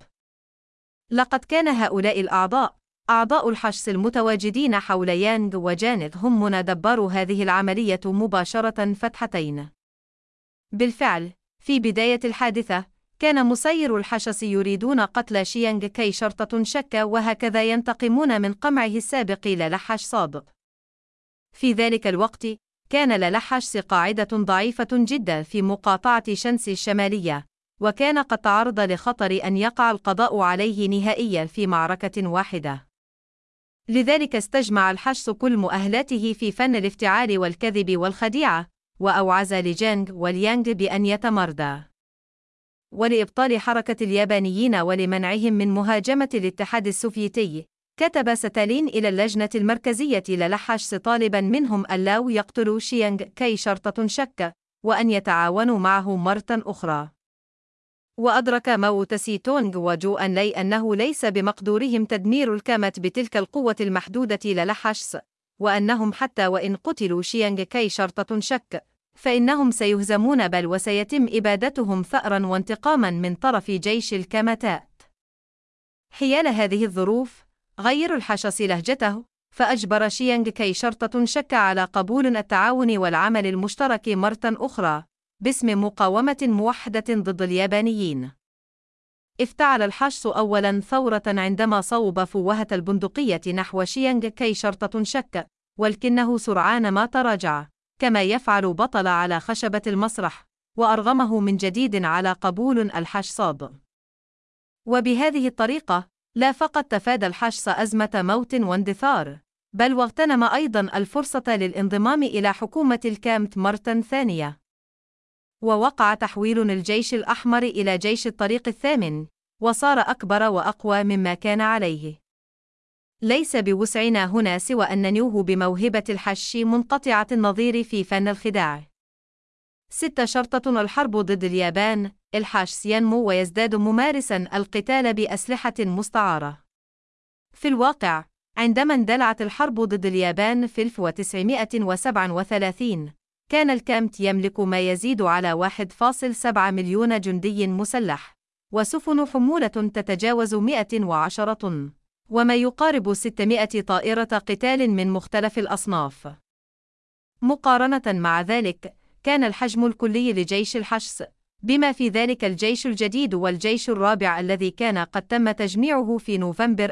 لقد كان هؤلاء أعضاء الحشص المتواجدين حول يانغ وجانغ هم من دبروا هذه العملية مباشرة فتحتين. بالفعل، في بداية الحادثة، كان مسير الحشص يريدون قتل شيانغ كي شرطة شك وهكذا ينتقمون من قمعه السابق للحش صاد. في ذلك الوقت، كان للحش قاعدة ضعيفة جدا في مقاطعة شنسي الشمالية، وكان قد تعرض لخطر أن يقع القضاء عليه نهائيا في معركة واحدة. لذلك استجمع الحشص كل مؤهلاته في فن الافتعال والكذب والخديعة، وأوعز لجانغ وليانغ بأن يتمردى. ولإبطال حركة اليابانيين ولمنعهم من مهاجمة الاتحاد السوفيتي، كتب ستالين إلى اللجنة المركزية للحش طالبا منهم ألا يقتلوا شيانغ كي شرطة شك، وأن يتعاونوا معه مرة أخرى. وأدرك ماو تسي تونغ وجو أن لي أنه ليس بمقدورهم تدمير الكامت بتلك القوة المحدودة للحش، وأنهم حتى وإن قتلوا شيانغ كي شرطة شك، فإنهم سيهزمون بل وسيتم إبادتهم ثأرا وانتقاما من طرف جيش الكامتات. حيال هذه الظروف، غير الحشص لهجته، فأجبر شيانغ كي شرطة شك على قبول التعاون والعمل المشترك مرة أخرى، باسم مقاومة موحدة ضد اليابانيين. افتعل الحشص أولاً ثورة عندما صوب فوهة البندقية نحو شيانغ كي شرطة شك، ولكنه سرعان ما تراجع، كما يفعل بطل على خشبة المسرح، وأرغمه من جديد على قبول الحش صاد. وبهذه الطريقة، لا فقط تفادى الحشص أزمة موت واندثار، بل واغتنم أيضاً الفرصة للانضمام إلى حكومة الكامت مرة ثانية. ووقع تحويل الجيش الأحمر إلى جيش الطريق الثامن، وصار أكبر وأقوى مما كان عليه. ليس بوسعنا هنا سوى أن ننوه بموهبة الحش منقطعة النظير في فن الخداع. 6 شرطة الحرب ضد اليابان. الحش ينمو ويزداد ممارساً القتال بأسلحة مستعارة. في الواقع، عندما اندلعت الحرب ضد اليابان في 1937، كان الكامت يملك ما يزيد على 1.7 مليون جندي مسلح، وسفن حمولة تتجاوز 110 طن، وما يقارب 600 طائرة قتال من مختلف الأصناف. مقارنة مع ذلك، كان الحجم الكلي لجيش الحشص، بما في ذلك الجيش الجديد والجيش الرابع الذي كان قد تم تجميعه في نوفمبر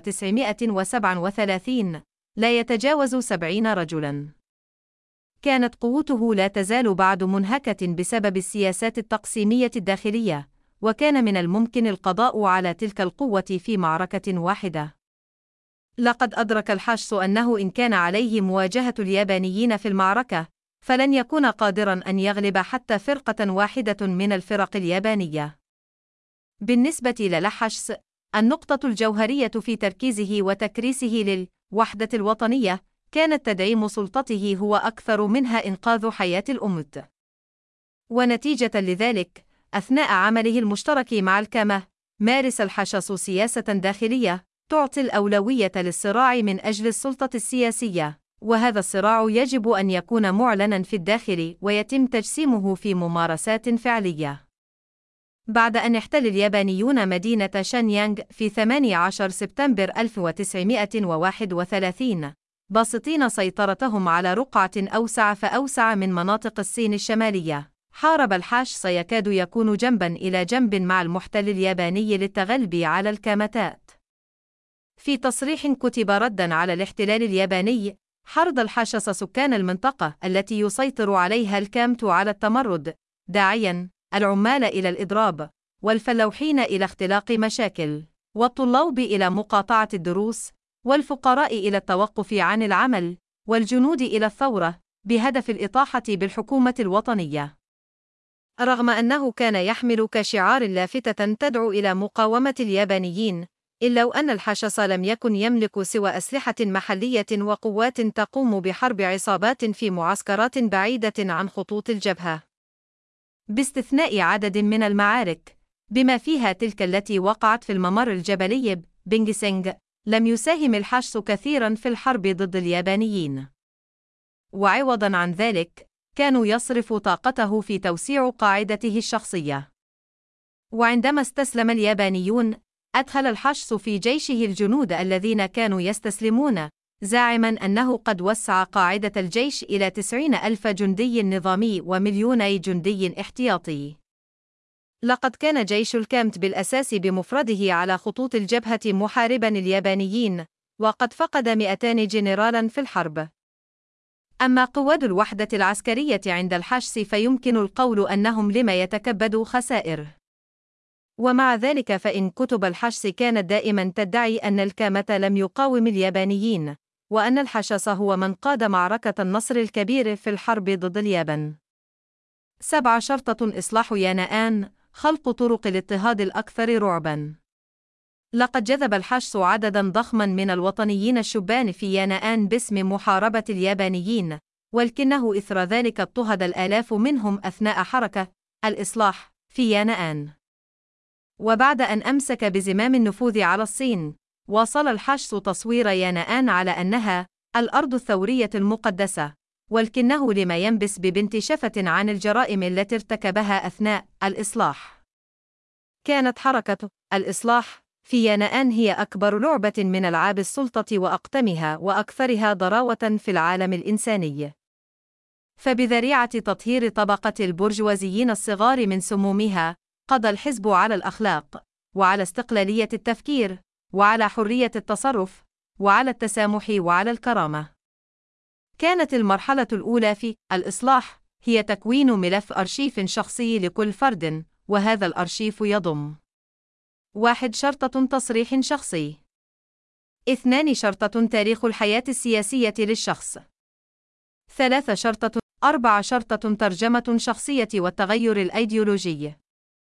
1937، لا يتجاوز 70 رجلاً. كانت قوته لا تزال بعد منهكة بسبب السياسات التقسيمية الداخلية، وكان من الممكن القضاء على تلك القوة في معركة واحدة. لقد أدرك الحشص أنه إن كان عليه مواجهة اليابانيين في المعركة، فلن يكون قادراً أن يغلب حتى فرقة واحدة من الفرق اليابانية. بالنسبة للحشص، النقطة الجوهرية في تركيزه وتكريسه للوحدة الوطنية كانت تدعيم سلطته هو أكثر منها إنقاذ حياة الأمة. ونتيجة لذلك، أثناء عمله المشترك مع الكامة، مارس الحشص سياسة داخلية تعطي الأولوية للصراع من أجل السلطة السياسية، وهذا الصراع يجب أن يكون معلناً في الداخل ويتم تجسيمه في ممارسات فعلية. بعد أن احتل اليابانيون مدينة شانيانغ في 18 سبتمبر 1931 باسطين سيطرتهم على رقعة أوسع فأوسع من مناطق الصين الشمالية، حارب الحاش يكاد يكون جنباً إلى جنب مع المحتل الياباني للتغلب على الكامتات. في تصريح كتب رداً على الاحتلال الياباني، حرض الحاشس سكان المنطقة التي يسيطر عليها الكامت على التمرد، داعياً العمال إلى الإضراب، والفلاحين إلى اختلاق مشاكل، والطلاب إلى مقاطعة الدروس، والفقراء إلى التوقف عن العمل، والجنود إلى الثورة، بهدف الإطاحة بالحكومة الوطنية. رغم أنه كان يحمل كشعار لافتة تدعو إلى مقاومة اليابانيين، إلا أن الحاشس لم يكن يملك سوى أسلحة محلية وقوات تقوم بحرب عصابات في معسكرات بعيدة عن خطوط الجبهة. باستثناء عدد من المعارك، بما فيها تلك التي وقعت في الممر الجبلي بينغسينغ، لم يساهم الحاشس كثيراً في الحرب ضد اليابانيين. وعوضاً عن ذلك، كانوا يصرف طاقته في توسيع قاعدته الشخصية. وعندما استسلم اليابانيون، أدخل الحاشس في جيشه الجنود الذين كانوا يستسلمون، زاعماً أنه قد وسع قاعدة الجيش إلى 90,000 جندي نظامي و2,000,000 جندي احتياطي. لقد كان جيش الكامت بالأساس بمفرده على خطوط الجبهة محارباً اليابانيين، وقد فقد 200 جنرالاً في الحرب. أما قواد الوحدة العسكرية عند الحاشس فيمكن القول أنهم لم يتكبدوا خسائر. ومع ذلك فإن كتب الحاشس كانت دائماً تدعي أن الكامت لم يقاوم اليابانيين، وأن الحاشس هو من قاد معركة النصر الكبير في الحرب ضد اليابان. 7 شرطة إصلاح يانآن، خلق طرق الاضطهاد الأكثر رعباً. لقد جذب الحاشس عدداً ضخماً من الوطنيين الشبان في يانآن باسم محاربة اليابانيين، ولكنه إثر ذلك اضطهد الآلاف منهم أثناء حركة الإصلاح في يانآن. وبعد أن أمسك بزمام النفوذ على الصين، واصل الحاشس تصوير يانآن على أنها الأرض الثورية المقدسة، ولكنه لما ينبس ببنت شفة عن الجرائم التي ارتكبها أثناء الإصلاح. كانت حركة الإصلاح في يانآن هي أكبر لعبة من ألعاب السلطة وأقدمها وأكثرها ضراوة في العالم الإنساني. فبذريعة تطهير طبقة البرجوازيين الصغار من سمومها، قضى الحزب على الأخلاق، وعلى استقلالية التفكير، وعلى حرية التصرف، وعلى التسامح وعلى الكرامة. كانت المرحلة الأولى في الإصلاح هي تكوين ملف أرشيف شخصي لكل فرد، وهذا الأرشيف يضم: 1 شرطة تصريح شخصي، 2 شرطة تاريخ الحياة السياسية للشخص، 3 شرطة، 4 شرطة ترجمة شخصية والتغير الأيديولوجي،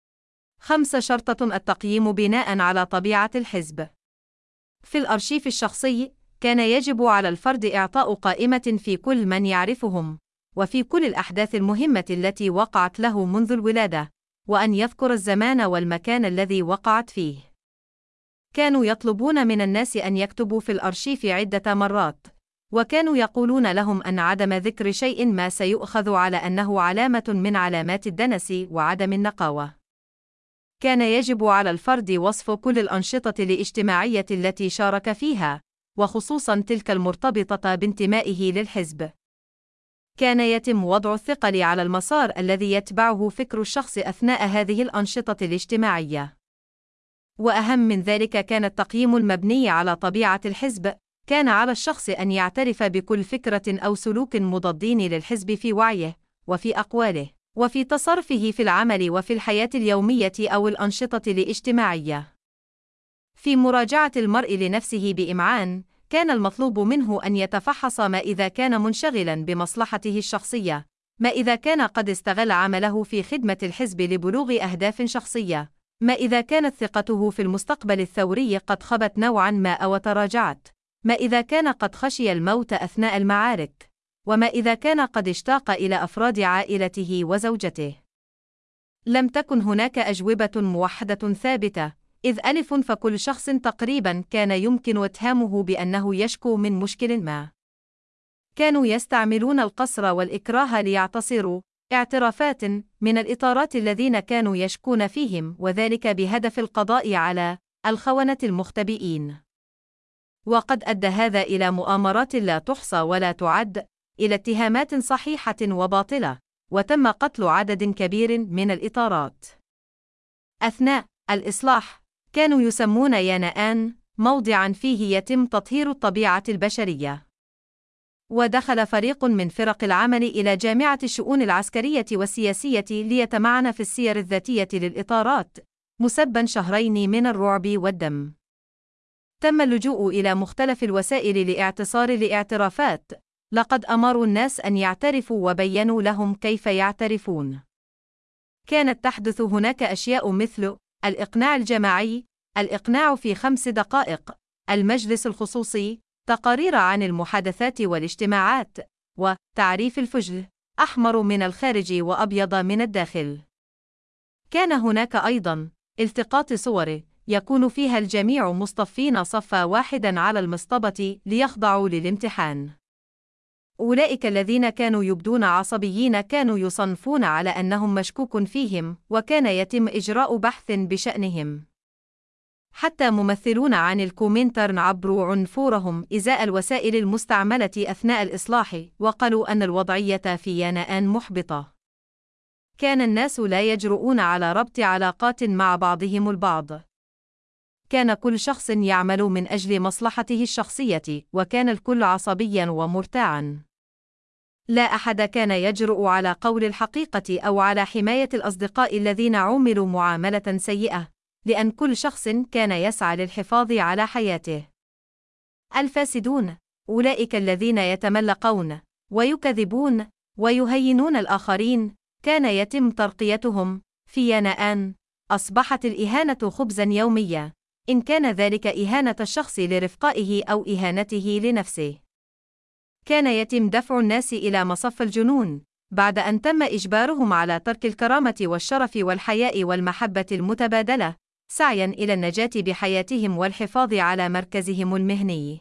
5 شرطة التقييم بناء على طبيعة الحزب. في الأرشيف الشخصي، كان يجب على الفرد إعطاء قائمة في كل من يعرفهم، وفي كل الأحداث المهمة التي وقعت له منذ الولادة، وأن يذكر الزمان والمكان الذي وقعت فيه. كانوا يطلبون من الناس أن يكتبوا في الأرشيف عدة مرات، وكانوا يقولون لهم أن عدم ذكر شيء ما سيؤخذ على أنه علامة من علامات الدنس وعدم النقاوة. كان يجب على الفرد وصف كل الأنشطة الاجتماعية التي شارك فيها، وخصوصاً تلك المرتبطة بانتمائه للحزب. كان يتم وضع الثقل على المسار الذي يتبعه فكر الشخص أثناء هذه الأنشطة الاجتماعية. وأهم من ذلك كان التقييم المبني على طبيعة الحزب. كان على الشخص أن يعترف بكل فكرة أو سلوك مضادين للحزب في وعيه، وفي أقواله، وفي تصرفه في العمل وفي الحياة اليومية أو الأنشطة الاجتماعية. في مراجعة المرء لنفسه بإمعان، كان المطلوب منه أن يتفحص ما إذا كان منشغلاً بمصلحته الشخصية، ما إذا كان قد استغل عمله في خدمة الحزب لبلوغ أهداف شخصية، ما إذا كانت ثقته في المستقبل الثوري قد خبت نوعاً ما أو تراجعت، ما إذا كان قد خشي الموت أثناء المعارك، وما إذا كان قد اشتاق إلى أفراد عائلته وزوجته. لم تكن هناك أجوبة موحدة ثابتة، إذ ألف فكل شخص تقريبا كان يمكن اتهامه بأنه يشكو من مشكل ما. كانوا يستعملون القسر والإكراه ليعتصروا اعترافات من الإطارات الذين كانوا يشكون فيهم، وذلك بهدف القضاء على الخونة المختبئين. وقد أدى هذا إلى مؤامرات لا تحصى ولا تعد، إلى اتهامات صحيحة وباطلة، وتم قتل عدد كبير من الإطارات. أثناء الإصلاح، كانوا يسمون يانآن موضعاً فيه يتم تطهير الطبيعة البشرية. ودخل فريق من فرق العمل إلى جامعة الشؤون العسكرية والسياسية ليتمعن في السير الذاتية للإطارات، مسبًا شهرين من الرعب والدم. تم اللجوء إلى مختلف الوسائل لاعتصار الاعترافات، لقد أمروا الناس أن يعترفوا وبيّنوا لهم كيف يعترفون. كانت تحدث هناك أشياء مثل الإقناع الجماعي، الإقناع في 5 دقائق، المجلس الخصوصي، تقارير عن المحادثات والاجتماعات، وتعريف الفجل، أحمر من الخارج وأبيض من الداخل. كان هناك أيضاً التقاط صور يكون فيها الجميع مصطفين صفا واحداً على المصطبة ليخضعوا للامتحان. أولئك الذين كانوا يبدون عصبيين كانوا يصنفون على أنهم مشكوك فيهم، وكان يتم إجراء بحث بشأنهم. حتى ممثلون عن الكومينترن عبروا عنفورهم إزاء الوسائل المستعملة أثناء الإصلاح، وقالوا أن الوضعية في يانآن محبطة. كان الناس لا يجرؤون على ربط علاقات مع بعضهم البعض. كان كل شخص يعمل من أجل مصلحته الشخصية، وكان الكل عصبياً ومرتاعاً. لا أحد كان يجرؤ على قول الحقيقة أو على حماية الأصدقاء الذين عُوملوا معاملة سيئة، لأن كل شخص كان يسعى للحفاظ على حياته. الفاسدون، أولئك الذين يتملقون ويكذبون ويهينون الآخرين، كان يتم ترقيتهم في يانآن. أصبحت الإهانة خبزاً يومياً، إن كان ذلك إهانة الشخص لرفقائه أو إهانته لنفسه. كان يتم دفع الناس إلى مصف الجنون، بعد أن تم إجبارهم على ترك الكرامة والشرف والحياء والمحبة المتبادلة، سعياً إلى النجاة بحياتهم والحفاظ على مركزهم المهني.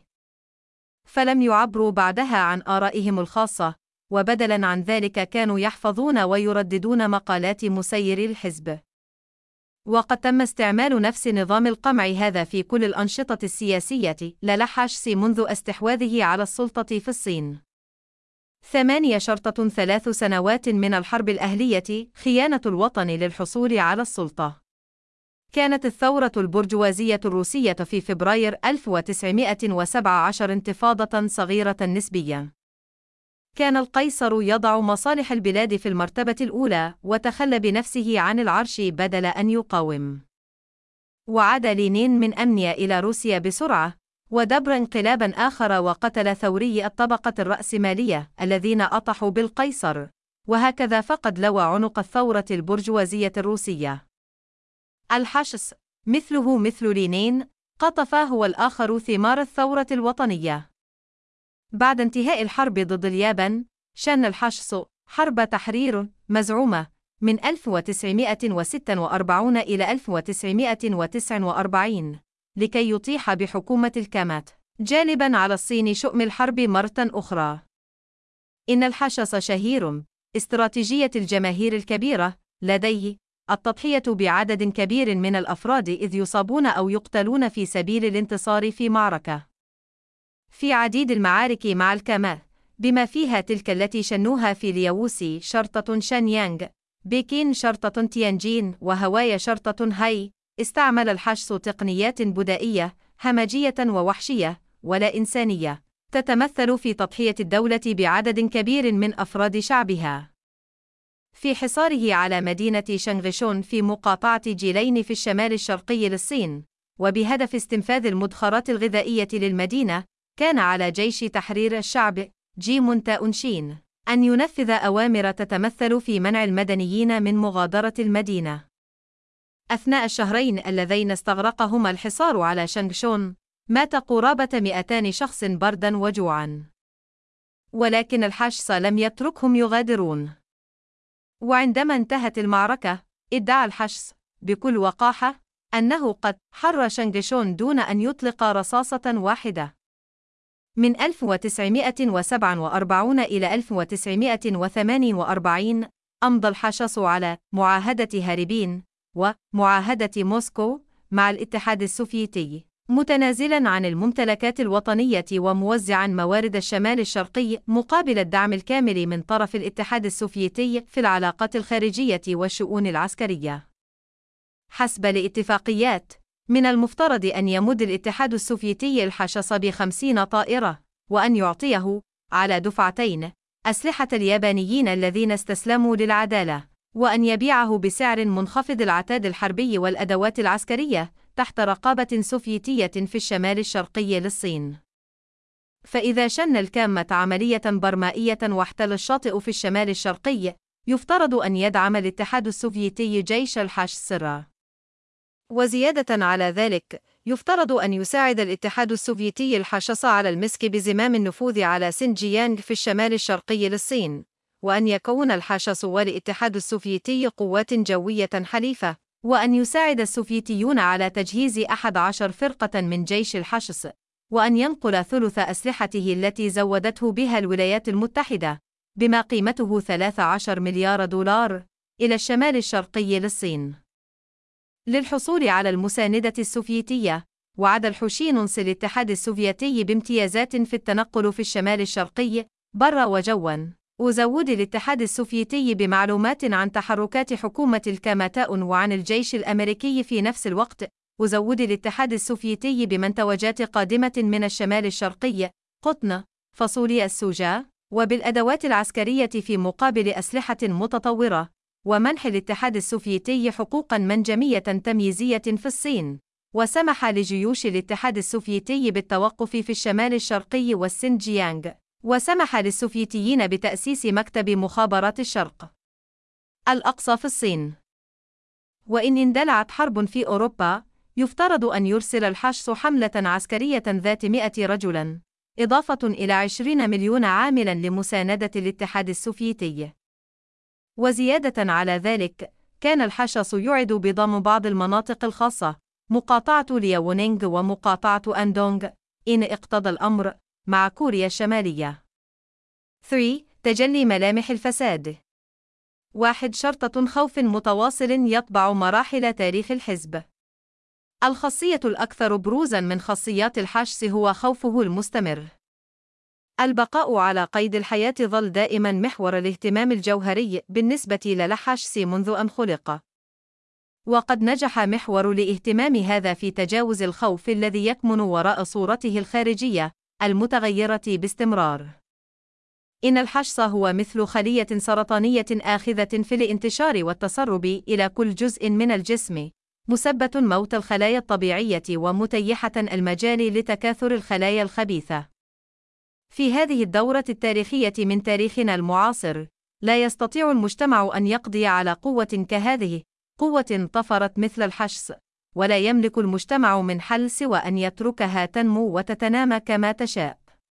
فلم يعبروا بعدها عن آرائهم الخاصة، وبدلاً عن ذلك كانوا يحفظون ويرددون مقالات مسيري الحزب. وقد تم استعمال نفس نظام القمع هذا في كل الأنشطة السياسية للحش منذ استحواذه على السلطة في الصين. 18 3 سنوات من الحرب الأهلية، خيانة الوطن للحصول على السلطة. كانت الثورة البرجوازية الروسية في فبراير 1917 انتفاضة صغيرة نسبياً. كان القيصر يضع مصالح البلاد في المرتبة الأولى، وتخلى بنفسه عن العرش بدل أن يقاوم. وعاد لينين من أمنيا إلى روسيا بسرعة، ودبر انقلاباً آخر وقتل ثوري الطبقة الرأسمالية الذين أطحوا بالقيصر، وهكذا فقد لوى عنق الثورة البرجوازية الروسية. الحشص، مثله مثل لينين، قطف هو الآخر ثمار الثورة الوطنية. بعد انتهاء الحرب ضد اليابان، شن الحشص حرب تحرير مزعومة من 1946 إلى 1949 لكي يطيح بحكومة الكامات، جالباً على الصين شؤم الحرب مرة أخرى. إن الحشص شهير استراتيجية الجماهير الكبيرة لديه، التضحية بعدد كبير من الأفراد إذ يصابون أو يقتلون في سبيل الانتصار في معركة. في عديد المعارك مع الكامات، بما فيها تلك التي شنوها في لياوسي شرطة شانيانغ، بكين شرطة تيانجين، وهواي شرطة هاي، استعمل الحشص تقنيات بدائية همجية ووحشية ولا إنسانية، تتمثل في تضحية الدولة بعدد كبير من أفراد شعبها. في حصاره على مدينة شنغشون في مقاطعة جيلين في الشمال الشرقي للصين، وبهدف استنفاذ المدخرات الغذائية للمدينة، كان على جيش تحرير الشعب جيم تاونشين أن ينفذ أوامر تتمثل في منع المدنيين من مغادرة المدينة. أثناء الشهرين اللذين استغرقهما الحصار على شنغشون، مات قرابة 200 شخص برداً وجوعاً. ولكن الحشص لم يتركهم يغادرون. وعندما انتهت المعركة، ادعى الحشص بكل وقاحة أنه قد حر شنغشون دون أن يطلق رصاصة واحدة. من 1947 إلى 1948 أمضى الحشص على معاهدة هاربين ومعاهدة موسكو مع الاتحاد السوفيتي، متنازلاً عن الممتلكات الوطنية وموزعاً موارد الشمال الشرقي مقابل الدعم الكامل من طرف الاتحاد السوفيتي في العلاقات الخارجية والشؤون العسكرية. حسب الاتفاقيات، من المفترض أن يمد الاتحاد السوفيتي الحشص ب50 طائرة، وأن يعطيه على دفعتين أسلحة اليابانيين الذين استسلموا للعدالة، وأن يبيعه بسعر منخفض العتاد الحربي والأدوات العسكرية تحت رقابة سوفيتية في الشمال الشرقي للصين. فإذا شن الكامة عملية برمائية واحتل الشاطئ في الشمال الشرقي، يفترض أن يدعم الاتحاد السوفيتي جيش الحشد سرًا. وزيادة على ذلك، يفترض أن يساعد الاتحاد السوفيتي الحشص على المسك بزمام النفوذ على سينجيانغ في الشمال الشرقي للصين، وأن يكون الحشص والاتحاد السوفيتي قوات جوية حليفة، وأن يساعد السوفيتيون على تجهيز 11 فرقة من جيش الحشص، وأن ينقل ثلث أسلحته التي زودته بها الولايات المتحدة بما قيمته 13 مليار دولار إلى الشمال الشرقي للصين. للحصول على المساندة السوفيتية، وعد الحوشينونس الاتحاد السوفيتي بامتيازات في التنقل في الشمال الشرقي برا وجوا، وزود الاتحاد السوفيتي بمعلومات عن تحركات حكومة الكاماتاون وعن الجيش الأمريكي في نفس الوقت، وزود الاتحاد السوفيتي بمنتوجات قادمة من الشمال الشرقي، قطن، فاصوليا السوجا، وبالأدوات العسكرية في مقابل أسلحة متطورة، ومنح الاتحاد السوفيتي حقوقاً منجمية تمييزية في الصين، وسمح لجيوش الاتحاد السوفيتي بالتوقف في الشمال الشرقي والسينجيانغ، وسمح للسوفيتيين بتأسيس مكتب مخابرات الشرق الأقصى في الصين. وإن اندلعت حرب في أوروبا، يفترض أن يرسل الحشص حملة عسكرية ذات 100 رجلاً، إضافة إلى 20 مليون عاملاً لمساندة الاتحاد السوفيتي. وزيادة على ذلك، كان الحشص يعد بضم بعض المناطق الخاصة، مقاطعة لياونينغ ومقاطعة أندونغ، إن اقتضى الأمر، مع كوريا الشمالية. 3. تجلي ملامح الفساد. 1. شرطة خوف متواصل يطبع مراحل تاريخ الحزب. الخاصية الأكثر بروزاً من خاصيات الحشص هو خوفه المستمر. البقاء على قيد الحياة ظل دائماً محور الاهتمام الجوهري بالنسبة للحشص منذ أن خلق. وقد نجح محور الاهتمام هذا في تجاوز الخوف الذي يكمن وراء صورته الخارجية المتغيرة باستمرار. إن الحشص هو مثل خلية سرطانية آخذة في الانتشار والتسرب إلى كل جزء من الجسم، مسبة موت الخلايا الطبيعية ومتيحة المجال لتكاثر الخلايا الخبيثة. في هذه الدورة التاريخية من تاريخنا المعاصر، لا يستطيع المجتمع أن يقضي على قوة كهذه، قوة طفرت مثل الحشص، ولا يملك المجتمع من حل سوى أن يتركها تنمو وتتنامى كما تشاء.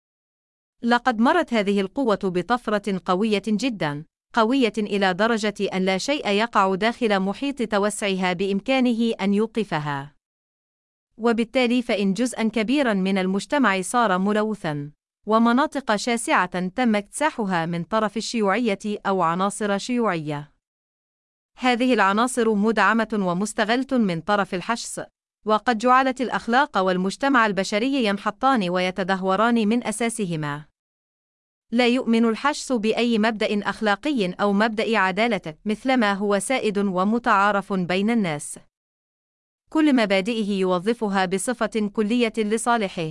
لقد مرت هذه القوة بطفرة قوية جدا، قوية إلى درجة أن لا شيء يقع داخل محيط توسعها بإمكانه أن يوقفها. وبالتالي فإن جزءاً كبيراً من المجتمع صار ملوثاً، ومناطق شاسعة تم اجتاحها من طرف الشيوعية أو عناصر شيوعية. هذه العناصر مدعمة ومستغلة من طرف الحشص، وقد جعلت الأخلاق والمجتمع البشري ينحطان ويتدهوران من أساسهما. لا يؤمن الحشص بأي مبدأ أخلاقي أو مبدأ عدالة مثلما هو سائد ومتعارف بين الناس. كل مبادئه يوظفها بصفة كلية لصالحه.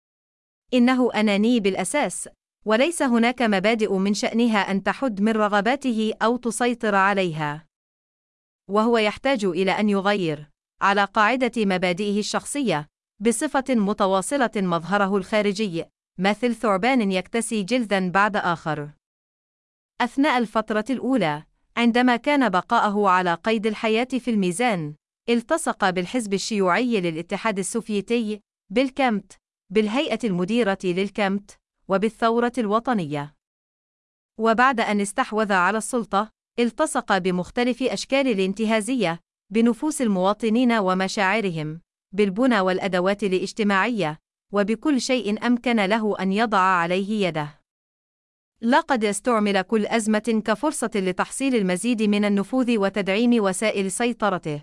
إنه أناني بالأساس، وليس هناك مبادئ من شأنها أن تحد من رغباته أو تسيطر عليها. وهو يحتاج إلى أن يغير على قاعدة مبادئه الشخصية بصفة متواصلة مظهره الخارجي، مثل ثعبان يكتسي جلداً بعد آخر. أثناء الفترة الأولى، عندما كان بقاءه على قيد الحياة في الميزان، التصق بالحزب الشيوعي للاتحاد السوفيتي، بالكامت، بالهيئة المديرة للكامت، وبالثورة الوطنية. وبعد أن استحوذ على السلطة، التصق بمختلف أشكال الانتهازية، بنفوس المواطنين ومشاعرهم، بالبنى والأدوات الاجتماعية، وبكل شيء أمكن له أن يضع عليه يده. لقد استعمل كل أزمة كفرصة لتحصيل المزيد من النفوذ وتدعيم وسائل سيطرته.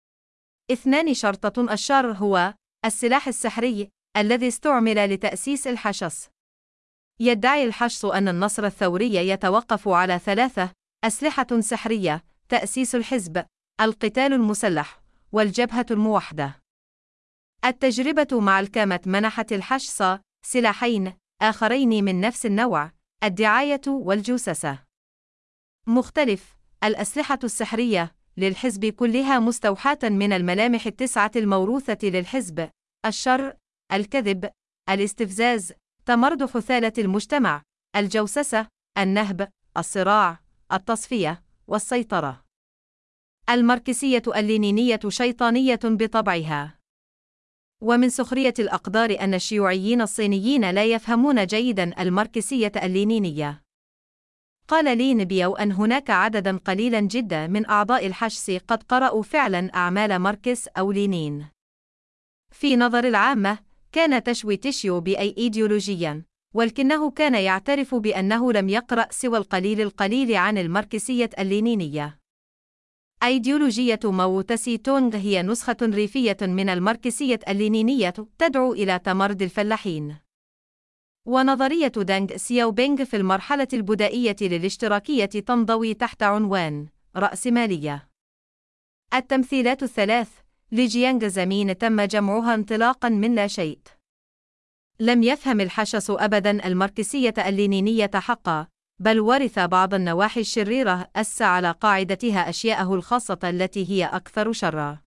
2 شرطة الشر هو السلاح السحري الذي استعمل لتأسيس الحشص. يدعي الحشص أن النصر الثوري يتوقف على 3 أسلحة سحرية: تأسيس الحزب، القتال المسلح، والجبهة الموحدة. التجربة مع الكامت منحت الحشص سلاحين آخرين من نفس النوع: الدعاية والجوسسة. مختلف الأسلحة السحرية للحزب كلها مستوحاة من الملامح 9 الموروثة للحزب: الشر، الكذب، الاستفزاز، تمرد حثالة المجتمع، الجوسسة، النهب، الصراع، التصفية، والسيطرة. الماركسية اللينينية شيطانية بطبعها. ومن سخرية الأقدار أن الشيوعيين الصينيين لا يفهمون جيداً الماركسية اللينينية. قال لين بيو أن هناك عدداً قليلاً جداً من أعضاء الحشص قد قرأوا فعلاً أعمال ماركس أو لينين. في نظر العامة، كان تشويتشيو بأي إيديولوجياً، ولكنه كان يعترف بأنه لم يقرأ سوى القليل عن الماركسية اللينينية. أيديولوجية ماو تسي تونغ هي نسخة ريفية من الماركسية اللينينية تدعو إلى تمرد الفلاحين. ونظرية دانغ سياوبينغ في المرحلة البدائية للاشتراكية تنضوي تحت عنوان رأسمالية. التمثيلات الثلاث لجيانغ زمين تم جمعها انطلاقاً من لا شيء. لم يفهم الحشص أبداً الماركسية اللينينية حقا، بل ورث بعض النواحي الشريرة أس على قاعدتها أشياءه الخاصة التي هي أكثر شرًا.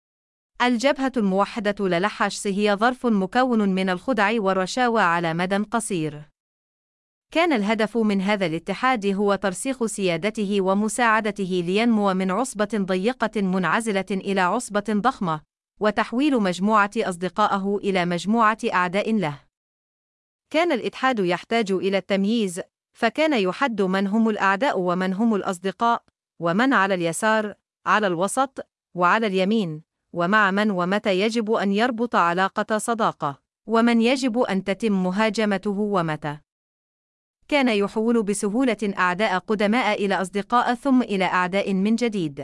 الجبهة الموحدة للحشص هي ظرف مكون من الخدع والرشاوى على مدى قصير. كان الهدف من هذا الاتحاد هو ترسيخ سيادته ومساعدته لينمو من عصبة ضيقة منعزلة إلى عصبة ضخمة، وتحويل مجموعة أصدقائه إلى مجموعة أعداء له. كان الاتحاد يحتاج إلى التمييز، فكان يحد من هم الأعداء ومن هم الأصدقاء، ومن على اليسار، على الوسط، وعلى اليمين، ومع من ومتى يجب أن يربط علاقة صداقة، ومن يجب أن تتم مهاجمته ومتى. كان يحول بسهولة أعداء قدماء إلى أصدقاء ثم إلى أعداء من جديد.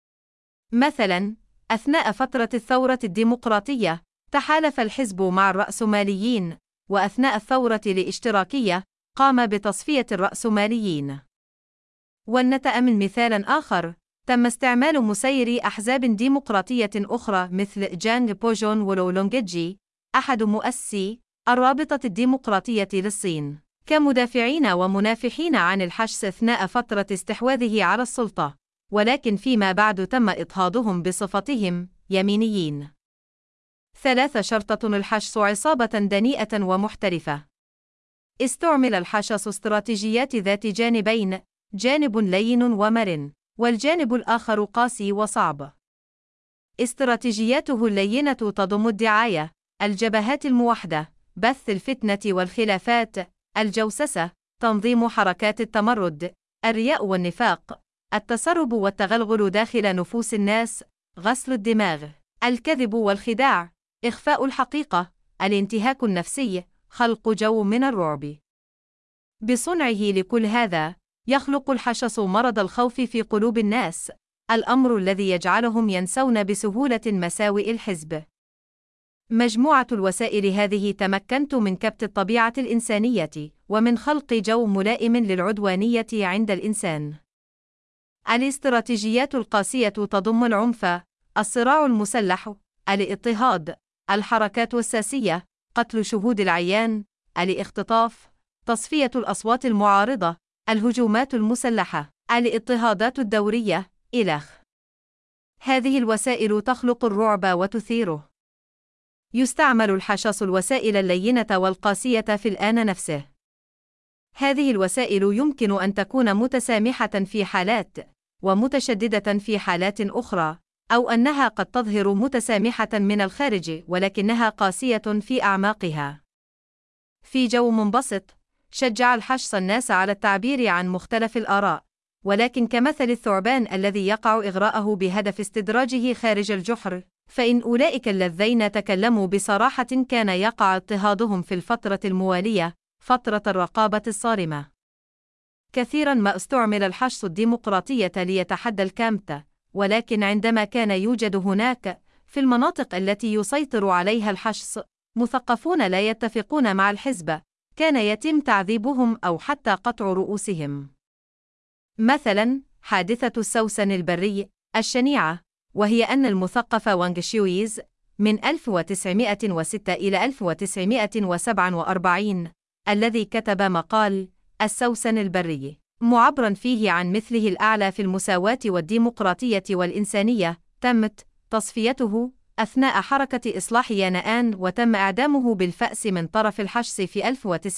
مثلاً، أثناء فترة الثورة الديمقراطية، تحالف الحزب مع الرأسماليين، وأثناء الثورة الاشتراكية، قام بتصفية الرأسماليين. ولنتأمل مثالاً آخر، تم استعمال مسيري أحزاب ديمقراطية أخرى مثل جانغ بوجون ولولونجيجي، أحد مؤسسي الرابطة الديمقراطية للصين، كمدافعين ومنافحين عن الحشص أثناء فترة استحواذه على السلطة، ولكن فيما بعد تم إضطهادهم بصفتهم يمينيين. 3 شرطة الحشص عصابة دنيئة ومحترفة. استعمل الحشص استراتيجيات ذات جانبين: جانب لين ومرن، والجانب الآخر قاسي وصعب. استراتيجياته اللينة تضم الدعاية، الجبهات الموحدة، بث الفتنة والخلافات، الجوسسة، تنظيم حركات التمرد، الرياء والنفاق، التسرب والتغلغل داخل نفوس الناس، غسل الدماغ، الكذب والخداع، إخفاء الحقيقة، الانتهاك النفسي، خلق جو من الرعب. بصنعه لكل هذا، يخلق الحشص مرض الخوف في قلوب الناس، الأمر الذي يجعلهم ينسون بسهولة مساوئ الحزب. مجموعة الوسائل هذه تمكنت من كبت الطبيعة الإنسانية، ومن خلق جو ملائم للعدوانية عند الإنسان. الاستراتيجيات القاسية تضم العنف، الصراع المسلح، الاضطهاد، الحركات الساسية، قتل شهود العيان، الاختطاف، تصفية الأصوات المعارضة، الهجومات المسلحة، الاضطهادات الدورية، إلخ. هذه الوسائل تخلق الرعب وتثيره. يستعمل الحشص الوسائل اللينة والقاسية في الآن نفسه. هذه الوسائل يمكن أن تكون متسامحة في حالات، ومتشددة في حالات أخرى، أو أنها قد تظهر متسامحة من الخارج ولكنها قاسية في أعماقها. في جو منبسط، شجع الحشص الناس على التعبير عن مختلف الآراء، ولكن كمثل الثعبان الذي يقع إغراءه بهدف استدراجه خارج الجحر، فإن أولئك اللذين تكلموا بصراحة كان يقع اضطهادهم في الفترة الموالية، فترة الرقابة الصارمة. كثيرا ما استعمل الحشص الديمقراطية ليتحدى الكامتة، ولكن عندما كان يوجد هناك، في المناطق التي يسيطر عليها الحشص، مثقفون لا يتفقون مع الحزب، كان يتم تعذيبهم أو حتى قطع رؤوسهم. مثلاً، حادثة السوسن البري الشنيعة، وهي أن المثقف وانغ شيويز من 1906 إلى 1947 الذي كتب مقال السوسن البري معبراً فيه عن مثله الأعلى في المساواة والديمقراطية والإنسانية، تمت تصفيته أثناء حركة إصلاح يانآن وتم إعدامه بالفأس من طرف الحشص في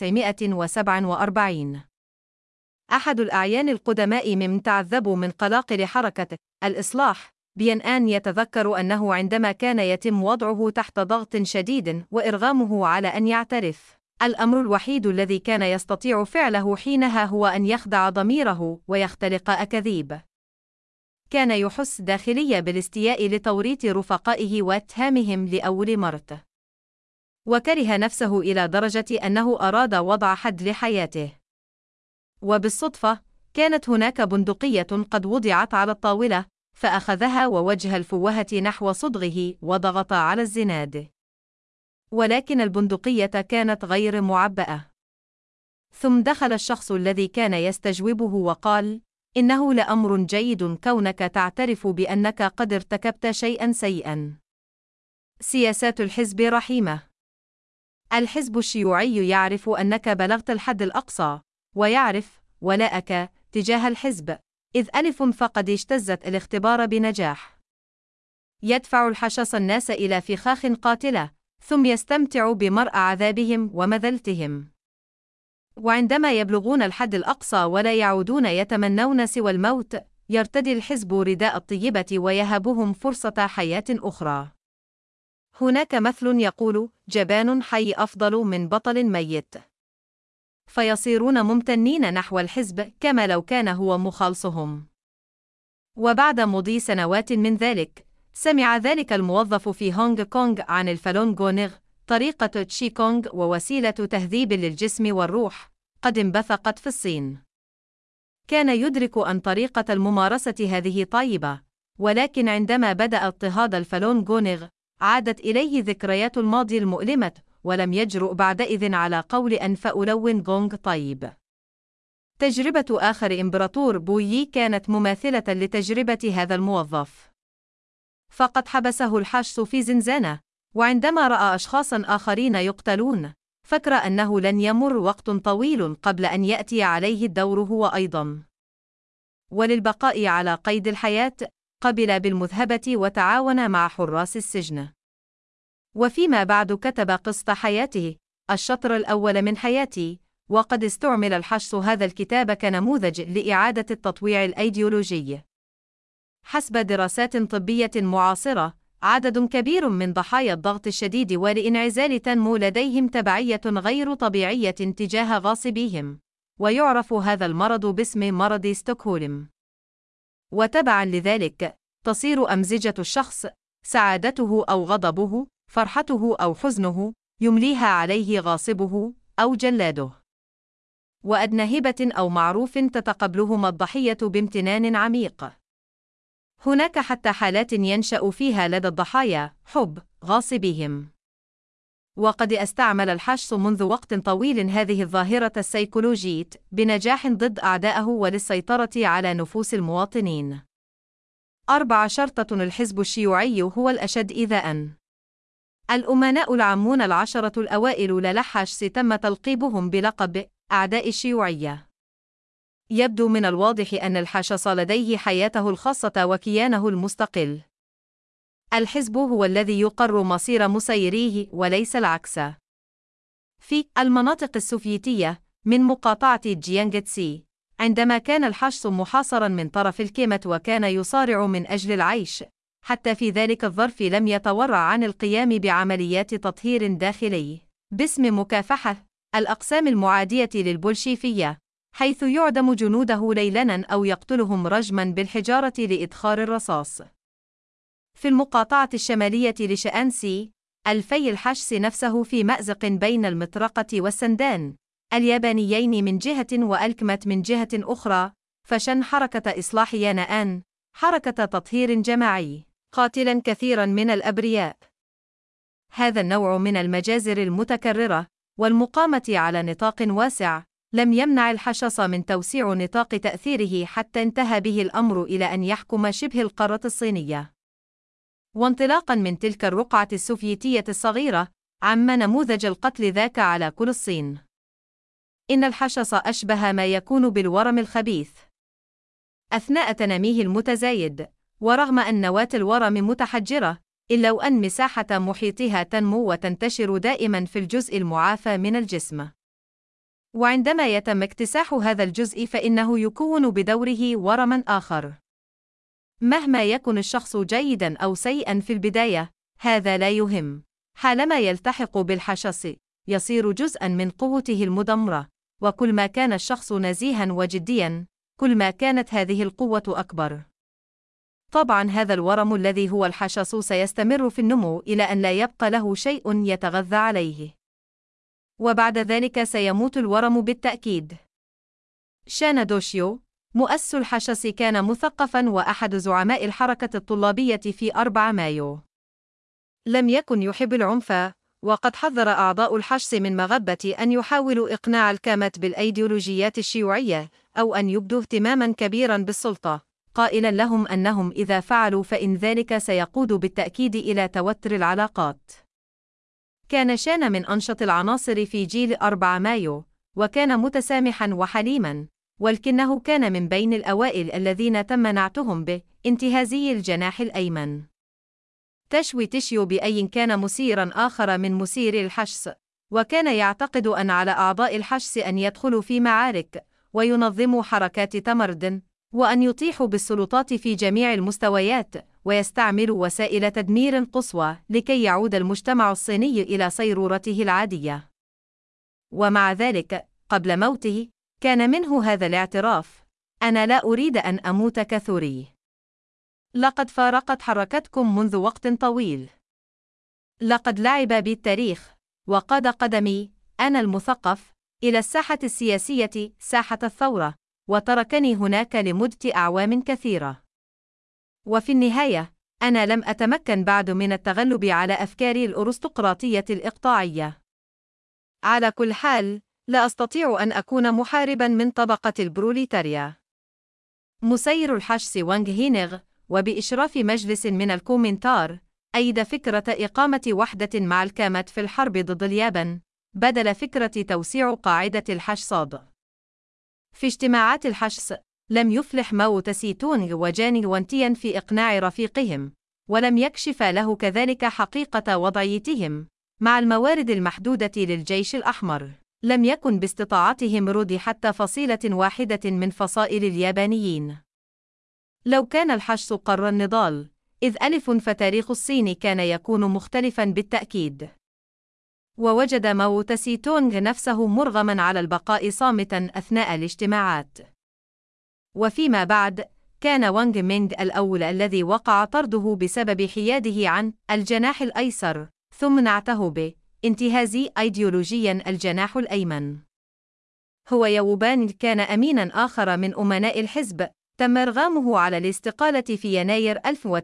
1947. أحد الأعيان القدماء ممن تعذبوا من قلاقل حركة الإصلاح بيانآن يتذكر أنه عندما كان يتم وضعه تحت ضغط شديد وإرغامه على أن يعترف، الأمر الوحيد الذي كان يستطيع فعله حينها هو أن يخدع ضميره ويختلق أكاذيب. كان يحس داخليا بالاستياء لتوريط رفقائه واتهامهم لأول مرة، وكره نفسه إلى درجة أنه أراد وضع حد لحياته. وبالصدفة، كانت هناك بندقية قد وضعت على الطاولة، فأخذها ووجه الفوهة نحو صدغه وضغط على الزناد. ولكن البندقية كانت غير معبأة. ثم دخل الشخص الذي كان يستجوبه وقال: إنه لأمر جيد كونك تعترف بأنك قد ارتكبت شيئا سيئا. سياسات الحزب رحيمة. الحزب الشيوعي يعرف أنك بلغت الحد الأقصى، ويعرف ولاءك تجاه الحزب، إذ فقد اجتزت الاختبار بنجاح. يدفع الحشص الناس إلى فخاخ قاتلة، ثم يستمتع بمرء عذابهم ومذلتهم. وعندما يبلغون الحد الأقصى ولا يعودون يتمنون سوى الموت، يرتدي الحزب رداء الطيبة ويهبهم فرصة حياة أخرى. هناك مثل يقول: جبان حي أفضل من بطل ميت. فيصيرون ممتنين نحو الحزب كما لو كان هو مخالصهم. وبعد مضي سنوات من ذلك، سمع ذلك الموظف في هونغ كونغ عن الفالون جونغ، طريقة تشي كونغ ووسيلة تهذيب للجسم والروح، قد انبثقت في الصين. كان يدرك أن طريقة الممارسة هذه طيبة، ولكن عندما بدأ اضطهاد الفالون جونغ، عادت إليه ذكريات الماضي المؤلمة، ولم يجرؤ بعدئذ على قول أن فألون جونغ طيب. تجربة آخر إمبراطور بويي كانت مماثلة لتجربة هذا الموظف. فقد حبسه الحشص في زنزانة، وعندما رأى أشخاصا آخرين يقتلون، فكر أنه لن يمر وقت طويل قبل أن يأتي عليه الدور هو أيضا. وللبقاء على قيد الحياة، قبل بالمذهبة وتعاون مع حراس السجن. وفيما بعد كتب قصة حياته، الشطر الأول من حياتي، وقد استعمل الحشص هذا الكتاب كنموذج لإعادة التطويع الأيديولوجي. حسب دراسات طبية معاصرة، عدد كبير من ضحايا الضغط الشديد والانعزال تنمو لديهم تبعية غير طبيعية تجاه غاصبيهم، ويعرف هذا المرض باسم مرض ستوكهولم. وتبعا لذلك، تصير أمزجة الشخص، سعادته أو غضبه، فرحته أو حزنه، يمليها عليه غاصبه أو جلاده. وأدنى هبة أو معروف تتقبلهما الضحية بامتنان عميق. هناك حتى حالات ينشأ فيها لدى الضحايا حب غاصبيهم. وقد استعمل الحشص منذ وقت طويل هذه الظاهرة السيكولوجية بنجاح ضد أعدائه وللسيطرة على نفوس المواطنين. 4. شرطة الحزب الشيوعي هو الأشد إيذاءً. الأمناء العامون 10 الأوائل للحشص تم تلقيبهم بلقب أعداء الشيوعية. يبدو من الواضح أن الحشص لديه حياته الخاصة وكيانه المستقل. الحزب هو الذي يقرر مصير مسيريه وليس العكس. في المناطق السوفيتية من مقاطعة جيانغتسي، عندما كان الحشص محاصرا من طرف الكيمة وكان يصارع من أجل العيش، حتى في ذلك الظرف لم يتورع عن القيام بعمليات تطهير داخلي باسم مكافحة الأقسام المعادية للبولشيفية، حيث يعدم جنوده ليلاً أو يقتلهم رجماً بالحجارة لإدخار الرصاص. في المقاطعة الشمالية لشأنسي، الفي الحشس نفسه في مأزق بين المطرقة والسندان اليابانيين من جهة وألكمت من جهة أخرى، فشن حركة إصلاح يانآن، حركة تطهير جماعي، قاتلاً كثيراً من الأبرياء. هذا النوع من المجازر المتكررة والمقامة على نطاق واسع لم يمنع الحشص من توسيع نطاق تأثيره حتى انتهى به الأمر إلى أن يحكم شبه القارة الصينية. وانطلاقاً من تلك الرقعة السوفيتية الصغيرة، عم نموذج القتل ذاك على كل الصين. إن الحشص أشبه ما يكون بالورم الخبيث أثناء تناميه المتزايد، ورغم أن نواة الورم متحجرة، إلا أن مساحة محيطها تنمو وتنتشر دائماً في الجزء المعافى من الجسم. وعندما يتم اكتساح هذا الجزء فإنه يكون بدوره ورماً آخر. مهما يكن الشخص جيداً أو سيئاً في البداية، هذا لا يهم. حالما يلتحق بالحشص، يصير جزءاً من قوته المدمرة، وكل ما كان الشخص نزيهاً وجدياً، كل ما كانت هذه القوة أكبر. طبعاً هذا الورم الذي هو الحشص سيستمر في النمو إلى أن لا يبقى له شيء يتغذى عليه. وبعد ذلك سيموت الورم بالتأكيد. شان دوشيو، مؤسس الحشص، كان مثقفاً وأحد زعماء الحركة الطلابية في 4 مايو. لم يكن يحب العنف، وقد حذر أعضاء الحشص من مغبة أن يحاولوا إقناع الكامت بالأيديولوجيات الشيوعية أو أن يبدوا اهتماماً كبيراً بالسلطة، قائلاً لهم أنهم إذا فعلوا فإن ذلك سيقود بالتأكيد إلى توتر العلاقات. كان شان من أنشط العناصر في جيل 4 مايو، وكان متسامحاً وحليماً، ولكنه كان من بين الأوائل الذين تم نعتهم بانتهازي الجناح الأيمن. تشوي تشيو بأي كان مثيراً آخر من مثيري الحشص، وكان يعتقد أن على أعضاء الحشص أن يدخلوا في معارك وينظموا حركات تمرد، وأن يطيحوا بالسلطات في جميع المستويات ويستعملوا وسائل تدمير قصوى لكي يعود المجتمع الصيني إلى صيرورته العادية. ومع ذلك، قبل موته، كان منه هذا الاعتراف: أنا لا أريد أن أموت كثوري. لقد فارقت حركتكم منذ وقت طويل. لقد لعب بي التاريخ، وقاد قدمي، أنا المثقف، إلى الساحة السياسية، ساحة الثورة، وتركني هناك لمدة أعوام كثيرة. وفي النهاية، أنا لم أتمكن بعد من التغلب على أفكاري الأرستقراطية الإقطاعية. على كل حال، لا أستطيع أن أكون محارباً من طبقة البروليتاريا. مسير الحشص وانغ هينغ، وبإشراف مجلس من الكومنتار، أيد فكرة إقامة وحدة مع الكامت في الحرب ضد اليابان، بدل فكرة توسيع قاعدة الحشصاد. في اجتماعات الحشص، لم يفلح ماو تسي تونغ وجان وانتيان في إقناع رفيقهم، ولم يكشف له كذلك حقيقة وضعيتهم. مع الموارد المحدودة للجيش الأحمر، لم يكن باستطاعتهم رد حتى فصيلة واحدة من فصائل اليابانيين. لو كان الحشص قر النضال، فتاريخ الصين كان يكون مختلفاً بالتأكيد. ووجد ماو تسي تونغ نفسه مرغماً على البقاء صامتاً أثناء الاجتماعات. وفيما بعد، كان وانغ مينغ الأول الذي وقع طرده بسبب حياده عن الجناح الأيسر، ثم نعته بانتهازي أيديولوجياً الجناح الأيمن. هو يوبان كان أميناً آخر من أمناء الحزب، تم إرغامه على الاستقالة في يناير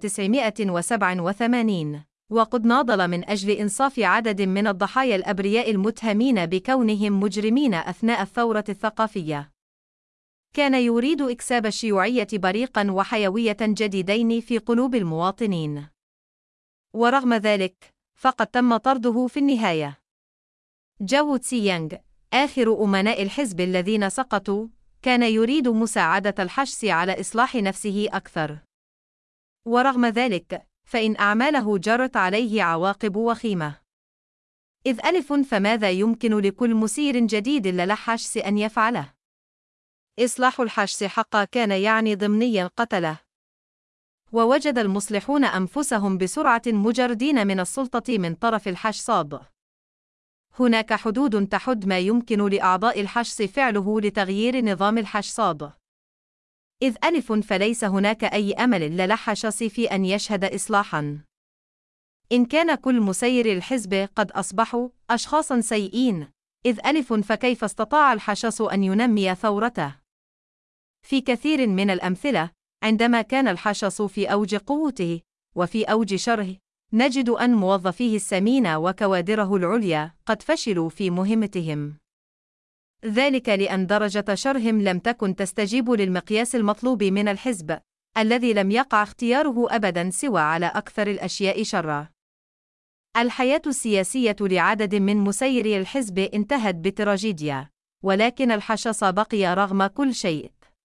1987، وقد ناضل من أجل إنصاف عدد من الضحايا الأبرياء المتهمين بكونهم مجرمين أثناء الثورة الثقافية. كان يريد إكساب الشيوعية بريقاً وحيوية جديدين في قلوب المواطنين. ورغم ذلك، فقد تم طرده في النهاية. جو تسيانغ، آخر أمناء الحزب الذين سقطوا، كان يريد مساعدة الحشص على إصلاح نفسه أكثر. ورغم ذلك، فإن أعماله جرت عليه عواقب وخيمة. فماذا يمكن لكل مسير جديد للحشص أن يفعله؟ إصلاح الحشص حقا كان يعني ضمنيا قتله. ووجد المصلحون أنفسهم بسرعة مجردين من السلطة من طرف الحشصاد. هناك حدود تحد ما يمكن لأعضاء الحشص فعله لتغيير نظام الحشص. إذ ألف فليس هناك أي أمل للحشص في أن يشهد إصلاحاً. إن كان كل مسيري الحزب قد أصبحوا أشخاصاً سيئين، إذ ألف فكيف استطاع الحشص أن ينمي ثورته؟ في كثير من الأمثلة، عندما كان الحشص في أوج قوته وفي أوج شره، نجد أن موظفيه السمين وكوادره العليا قد فشلوا في مهمتهم. ذلك لأن درجة شرهم لم تكن تستجيب للمقياس المطلوب من الحزب، الذي لم يقع اختياره أبداً سوى على أكثر الأشياء شرًا. الحياة السياسية لعدد من مسيري الحزب انتهت بتراجيديا، ولكن الحشص بقي رغم كل شيء.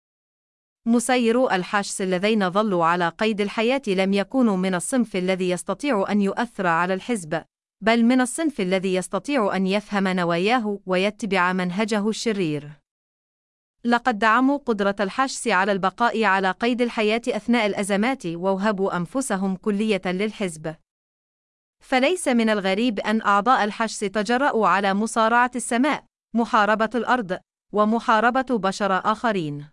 مسيرو الحشص الذين ظلوا على قيد الحياة لم يكونوا من الصنف الذي يستطيع أن يؤثر على الحزب، بل من الصنف الذي يستطيع أن يفهم نواياه ويتبع منهجه الشرير. لقد دعموا قدرة الحشص على البقاء على قيد الحياة أثناء الأزمات ووهبوا أنفسهم كلية للحزب. فليس من الغريب أن أعضاء الحشص تجرؤوا على مصارعة السماء، محاربة الأرض، ومحاربة بشر آخرين.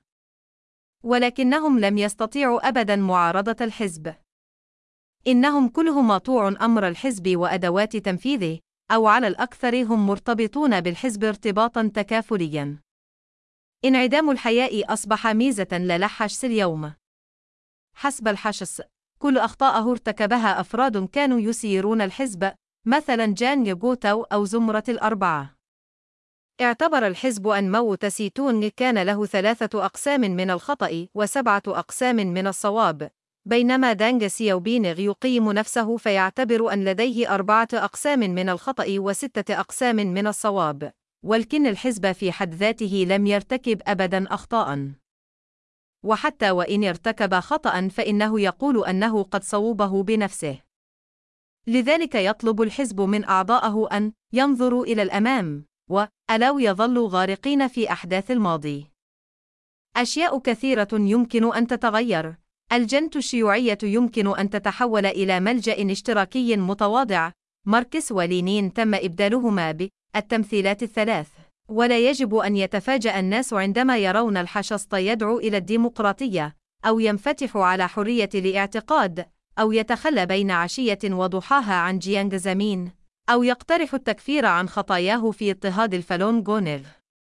ولكنهم لم يستطيعوا أبداً معارضة الحزب. إنهم كلهم طوع أمر الحزب وأدوات تنفيذه، أو على الأكثر هم مرتبطون بالحزب ارتباطاً تكافلياً. انعدام الحياء أصبح ميزة للحشص اليوم. حسب الحشص، كل أخطاءه ارتكبها أفراد كانوا يسيرون الحزب، مثلاً جان يغوتو أو زمرة الأربعة. اعتبر الحزب أن ماو تسي تونغ كان له 3 أقسام من الخطأ و7 أقسام من الصواب، بينما دانغ سياوبينغ يقيم نفسه فيعتبر أن لديه 4 أقسام من الخطأ و6 أقسام من الصواب، ولكن الحزب في حد ذاته لم يرتكب أبداً أخطاءً. وحتى وإن ارتكب خطأً فإنه يقول أنه قد صوبه بنفسه. لذلك يطلب الحزب من أعضائه أن ينظروا إلى الأمام، وألا يظلوا غارقين في أحداث الماضي. أشياء كثيرة يمكن أن تتغير. الجنة الشيوعية يمكن أن تتحول إلى ملجأ اشتراكي متواضع. ماركس ولينين تم إبدالهما بالتمثيلات الثلاث. ولا يجب أن يتفاجأ الناس عندما يرون الحشص يدعو إلى الديمقراطية، أو ينفتح على حرية الاعتقاد، أو يتخلى بين عشية وضحاها عن جيانغ زمين، أو يقترح التكفير عن خطاياه في اضطهاد الفالون غونغ.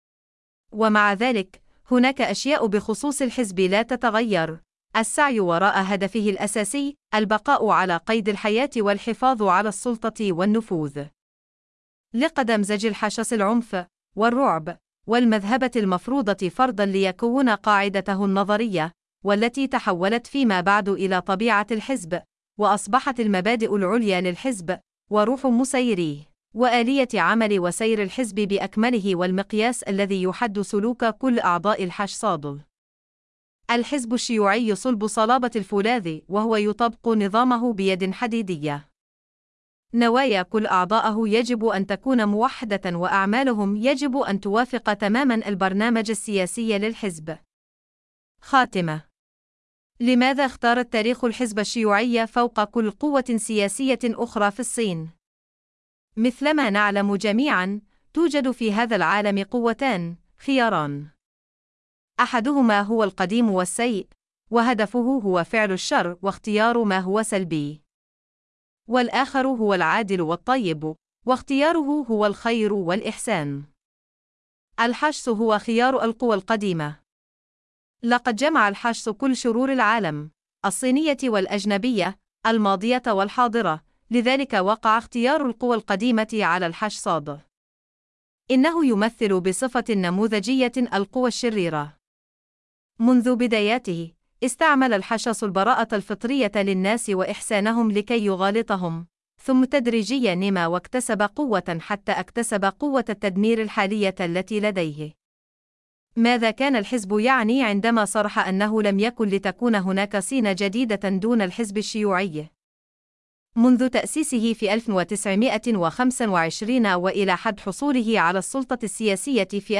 ومع ذلك، هناك أشياء بخصوص الحزب لا تتغير. السعي وراء هدفه الأساسي، البقاء على قيد الحياة والحفاظ على السلطة والنفوذ. لقد أمزج الحشص العنف والرعب والمذهبة المفروضة فرضاً ليكون قاعدته النظرية، والتي تحولت فيما بعد إلى طبيعة الحزب، وأصبحت المبادئ العليا للحزب، وروح مسيريه، وآلية عمل وسير الحزب بأكمله، والمقياس الذي يحد سلوك كل أعضاء الحشص. الحزب الشيوعي صلب صلابة الفولاذ، وهو يطبق نظامه بيد حديدية. نوايا كل أعضائه يجب أن تكون موحدة، وأعمالهم يجب أن توافق تماماً البرنامج السياسي للحزب. خاتمة. لماذا اختار التاريخ الحزب الشيوعي فوق كل قوة سياسية أخرى في الصين؟ مثلما نعلم جميعاً، توجد في هذا العالم قوتان، خياران. أحدهما هو القديم والسيء، وهدفه هو فعل الشر واختيار ما هو سلبي. والآخر هو العادل والطيب، واختياره هو الخير والإحسان. الحشص هو خيار القوى القديمة. لقد جمع الحشص كل شرور العالم، الصينية والأجنبية، الماضية والحاضرة، لذلك وقع اختيار القوى القديمة على الحشص. إنه يمثل بصفة نموذجية القوى الشريرة. منذ بداياته، استعمل الحشص البراءة الفطرية للناس وإحسانهم لكي يغالطهم، ثم تدريجياً نما واكتسب قوة حتى اكتسب قوة التدمير الحالية التي لديه. ماذا كان الحزب يعني عندما صرح أنه لم يكن لتكون هناك صين جديدة دون الحزب الشيوعي؟ منذ تأسيسه في 1925 وإلى حد حصوله على السلطة السياسية في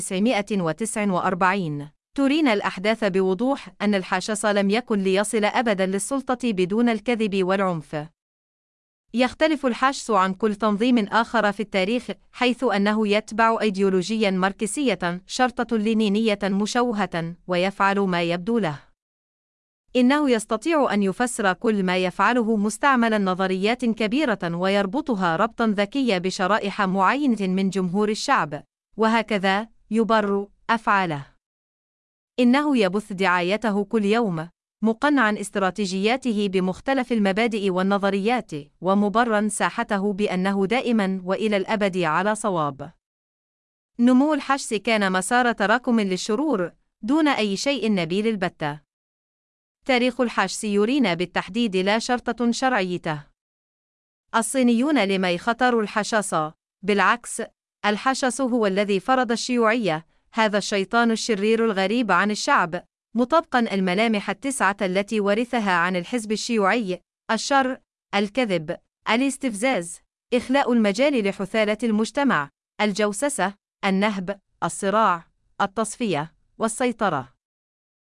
1949، ترينا الأحداث بوضوح أن الحشص لم يكن ليصل أبداً للسلطة بدون الكذب والعنف. يختلف الحشس عن كل تنظيم آخر في التاريخ، حيث أنه يتبع أيديولوجياً ماركسية شرطة لينينية مشوهة، ويفعل ما يبدو له. إنه يستطيع أن يفسر كل ما يفعله مستعملاً نظريات كبيرة ويربطها ربطاً ذكيا بشرائح معينة من جمهور الشعب، وهكذا يبرر أفعاله. إنه يبث دعايته كل يوم، مقنعاً استراتيجياته بمختلف المبادئ والنظريات، ومبرراً ساحته بأنه دائماً وإلى الأبد على صواب. نمو الحشس كان مسار تراكم للشرور، دون أي شيء نبيل البتة. تاريخ الحشس يرينا بالتحديد لا شرطة شرعيته. الصينيون لم يختاروا الحشاس، بالعكس، الحشس هو الذي فرض الشيوعية، هذا الشيطان الشرير الغريب عن الشعب، مطابقاً الملامح التسعة التي ورثها عن الحزب الشيوعي: الشر، الكذب، الاستفزاز، إخلاء المجال لحثالة المجتمع، الجوسسة، النهب، الصراع، التصفية، والسيطرة.